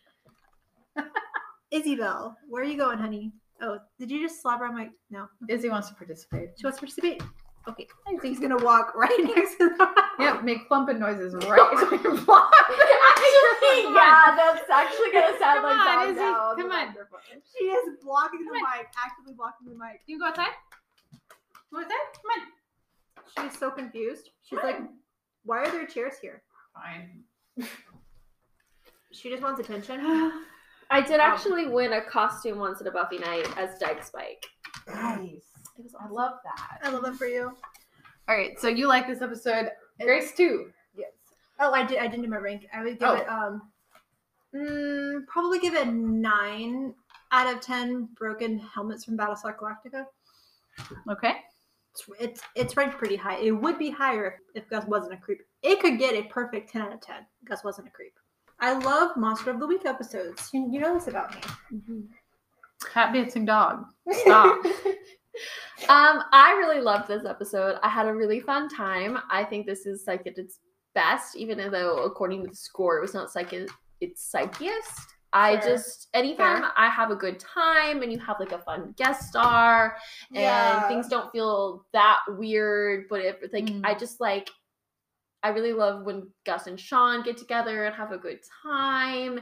Isabel, where are you going, honey? Oh, did you just slobber on my? No, Izzy wants to participate. she wants to participate. Okay, I think he's gonna walk right next to the. Yep, make plumping noises right when you're blocked. Actually, yeah, that's actually gonna sound Come like on, dog Izzy, now on the come on. microphone. She is blocking the Come on. mic, actively blocking the mic. You go outside? Go outside? Come She's so confused. She's like, why are there chairs here? on. She just wants attention. Fine. I did actually win a costume once at a Buffy night as Dyke Spike. Nice. It was I awesome. love that. I love that for you. All right, so you like this episode. Grace too. Yes. Oh, I didn't do my rank. I would give Oh. it Probably give it a 9 out of 10 broken helmets from Battlestar Galactica. Okay. It's ranked pretty high. It would be higher if Gus wasn't a creep. It could get a perfect 10 out of 10 if Gus wasn't a creep. I love Monster of the Week episodes. You know this about me. Cat dancing dog. Stop. I really loved this episode. I had a really fun time. I think this is Psych at its best, even though according to the score, it was not Psych at its psychiest. I just, anytime I have a good time and you have like a fun guest star and things don't feel that weird, but if like, I really love when Gus and Sean get together and have a good time.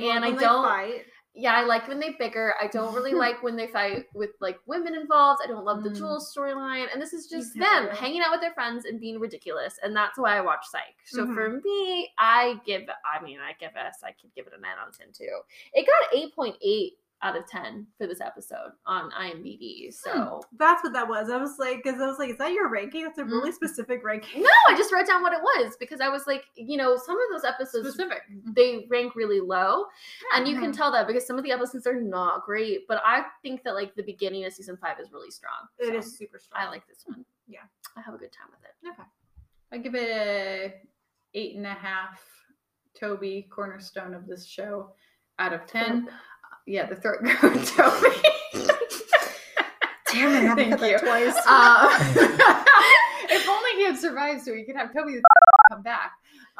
I like when they bicker. I don't really like when they fight with like women involved. I don't love the Jules storyline. And this is just them hanging out with their friends and being ridiculous. And that's why I watch Psych. So for me, I could give it a 9 out of 10 too. It got 8.8 out of 10 for this episode on IMDb. So that's what that was. I was like, is that your ranking? That's a really specific ranking. No, I just wrote down what it was because I was like, some of those episodes they rank really low, and you can tell that because some of the episodes are not great. But I think that like the beginning of season 5 is really strong. It is super strong. I like this one. Yeah, I have a good time with it. Okay, I give it a 8.5. Toby, cornerstone of this show, out of 10. Yeah, the throat goat Toby. Damn it, I haven't cut that twice. If only he had survived so we could have Toby the come back.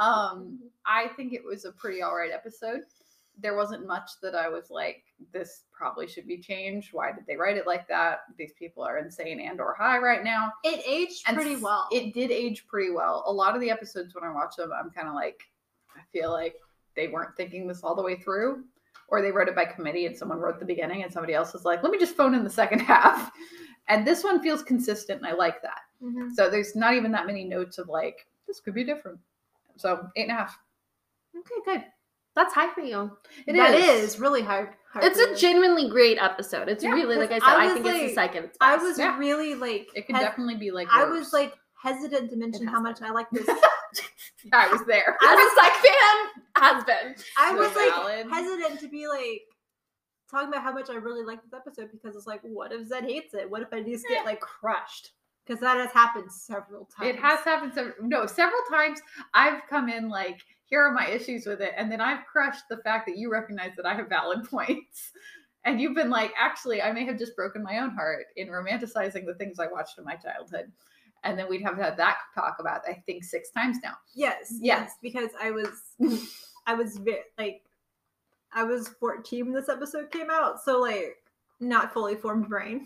I think it was a pretty alright episode. There wasn't much that I was like, this probably should be changed. Why did they write it like that? These people are insane and or high right now. It aged pretty well. It did age pretty well. A lot of the episodes when I watch them, I'm kind of like, I feel like they weren't thinking this all the way through. Or they wrote it by committee and someone wrote the beginning and somebody else was like, let me just phone in the second half. And this one feels consistent and I like that. So there's not even that many notes of like, this could be different. So 8.5. Okay, good. That's high for you. That is really high. It's a genuinely great episode. It's really, like I said, I think it's the second. It's best. I was really like, it could definitely be like, I was like hesitant to mention how much I like this. I was there. As a Psych fan, has been. I was like hesitant to be like talking about how much I really like this episode because it's like, what if Zed hates it? What if I just get like crushed? Because that has happened several times. It has happened several times. I've come in like, here are my issues with it, and then I've crushed the fact that you recognize that I have valid points. And you've been like, actually, I may have just broken my own heart in romanticizing the things I watched in my childhood. And then we'd have had that talk about, I think, 6 times now. Yes, because I was I was 14 when this episode came out, so like not fully formed brain.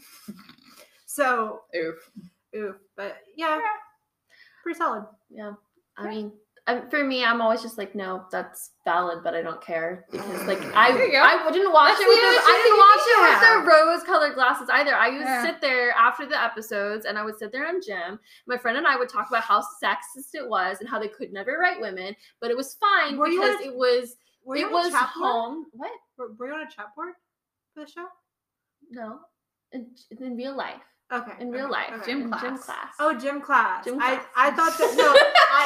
So oof, but yeah, pretty solid. Yeah, I mean, for me, I'm always just like, no, that's valid, but I don't care because like I didn't watch it with the rose-colored glasses either. I used to sit there after the episodes, and I would sit there on gym. My friend and I would talk about how sexist it was and how they could never write women, but it was fine because it was home. What? Were you on a chat board for the show? No, in real life. Okay. In real life. Okay. Gym class. Oh, gym class. Gym class. I thought that, no.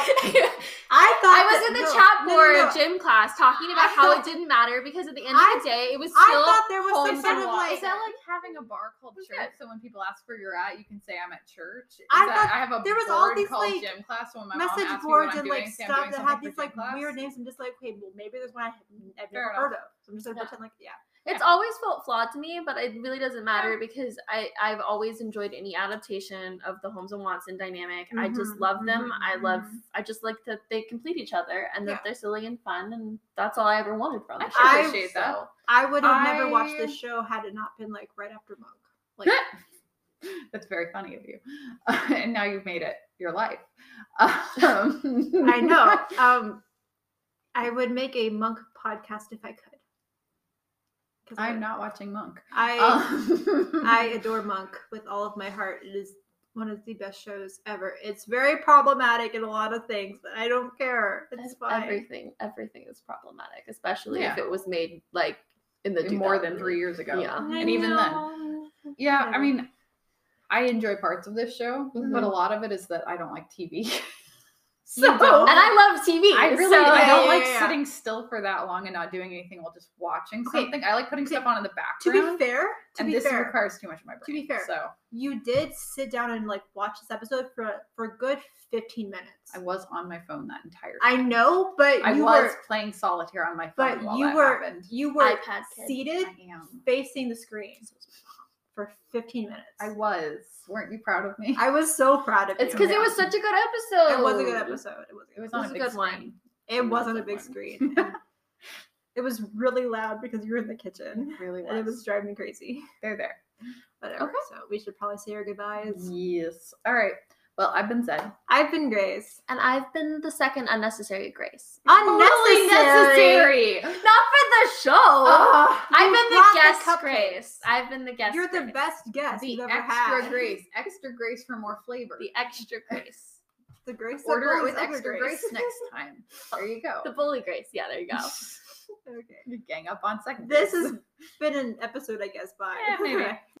I was in the chat board gym class talking about how it didn't matter because at the end of the day, it was still I thought there was some sort of like... Is that like having a bar called church? So when people ask where you're at, you can say I'm at church? I have a there was board all these called like gym class. So when my message mom asks boards me and what I'm like doing, stuff that had these like weird names. I'm just like, okay, well maybe there's one I've never heard of. So I'm just gonna pretend like, It's always felt flawed to me, but it really doesn't matter because I've always enjoyed any adaptation of the Holmes and Watson dynamic. I just love them. I just like that they complete each other and that they're silly and fun, and that's all I ever wanted from it. I appreciate that. I would have never watched this show had it not been like right after Monk. Like that's very funny of you. And now you've made it your life. I know. I would make a Monk podcast if I could. I'm not watching Monk. I adore Monk with all of my heart. It is one of the best shows ever. It's very problematic in a lot of things, but I don't care. It's fine. Everything is problematic, especially if it was made like in the more than 3 years ago. Yeah, and even then, I mean, I enjoy parts of this show, but a lot of it is that I don't like TV. So You don't? And I love TV. I really so, I don't yeah, like yeah. sitting still for that long and not doing anything while just watching Okay. something. I like putting Okay. stuff on in the To background. be fair, This requires too much of my brain. To be fair. So you did sit down and like watch this episode for a good 15 minutes. I was on my phone that entire I time. know, but I you was were playing solitaire on my phone but while you that were happened. you were iPad kid. seated I am. facing the screen for 15 minutes. I was. Weren't you proud of me? I was so proud of you. It's because it was such a good episode. It was a good episode. It was on was a a big good one. screen. It was wasn't a a big one. screen. and it was really loud because you were in the kitchen. It really was. And it was driving me crazy. They're there. Whatever. Okay. So we should probably say our goodbyes. Yes. All right. Well, I've been Zed. I've been Grace. And I've been the second unnecessary Grace. Unnecessary. Necessary. Not for the show. Ah, I've you been brought the the guest cupcakes. Grace. I've been the guest. You're the Grace. best guest the you've ever extra had. grace. Extra grace for more flavor. The extra Grace. The Grace. that Order it belongs with under extra grace next time. There you go. The bully Grace. Yeah, there you go. Okay. You gang up on second. This base. has been an episode, I guess. Bye. Yeah, maybe.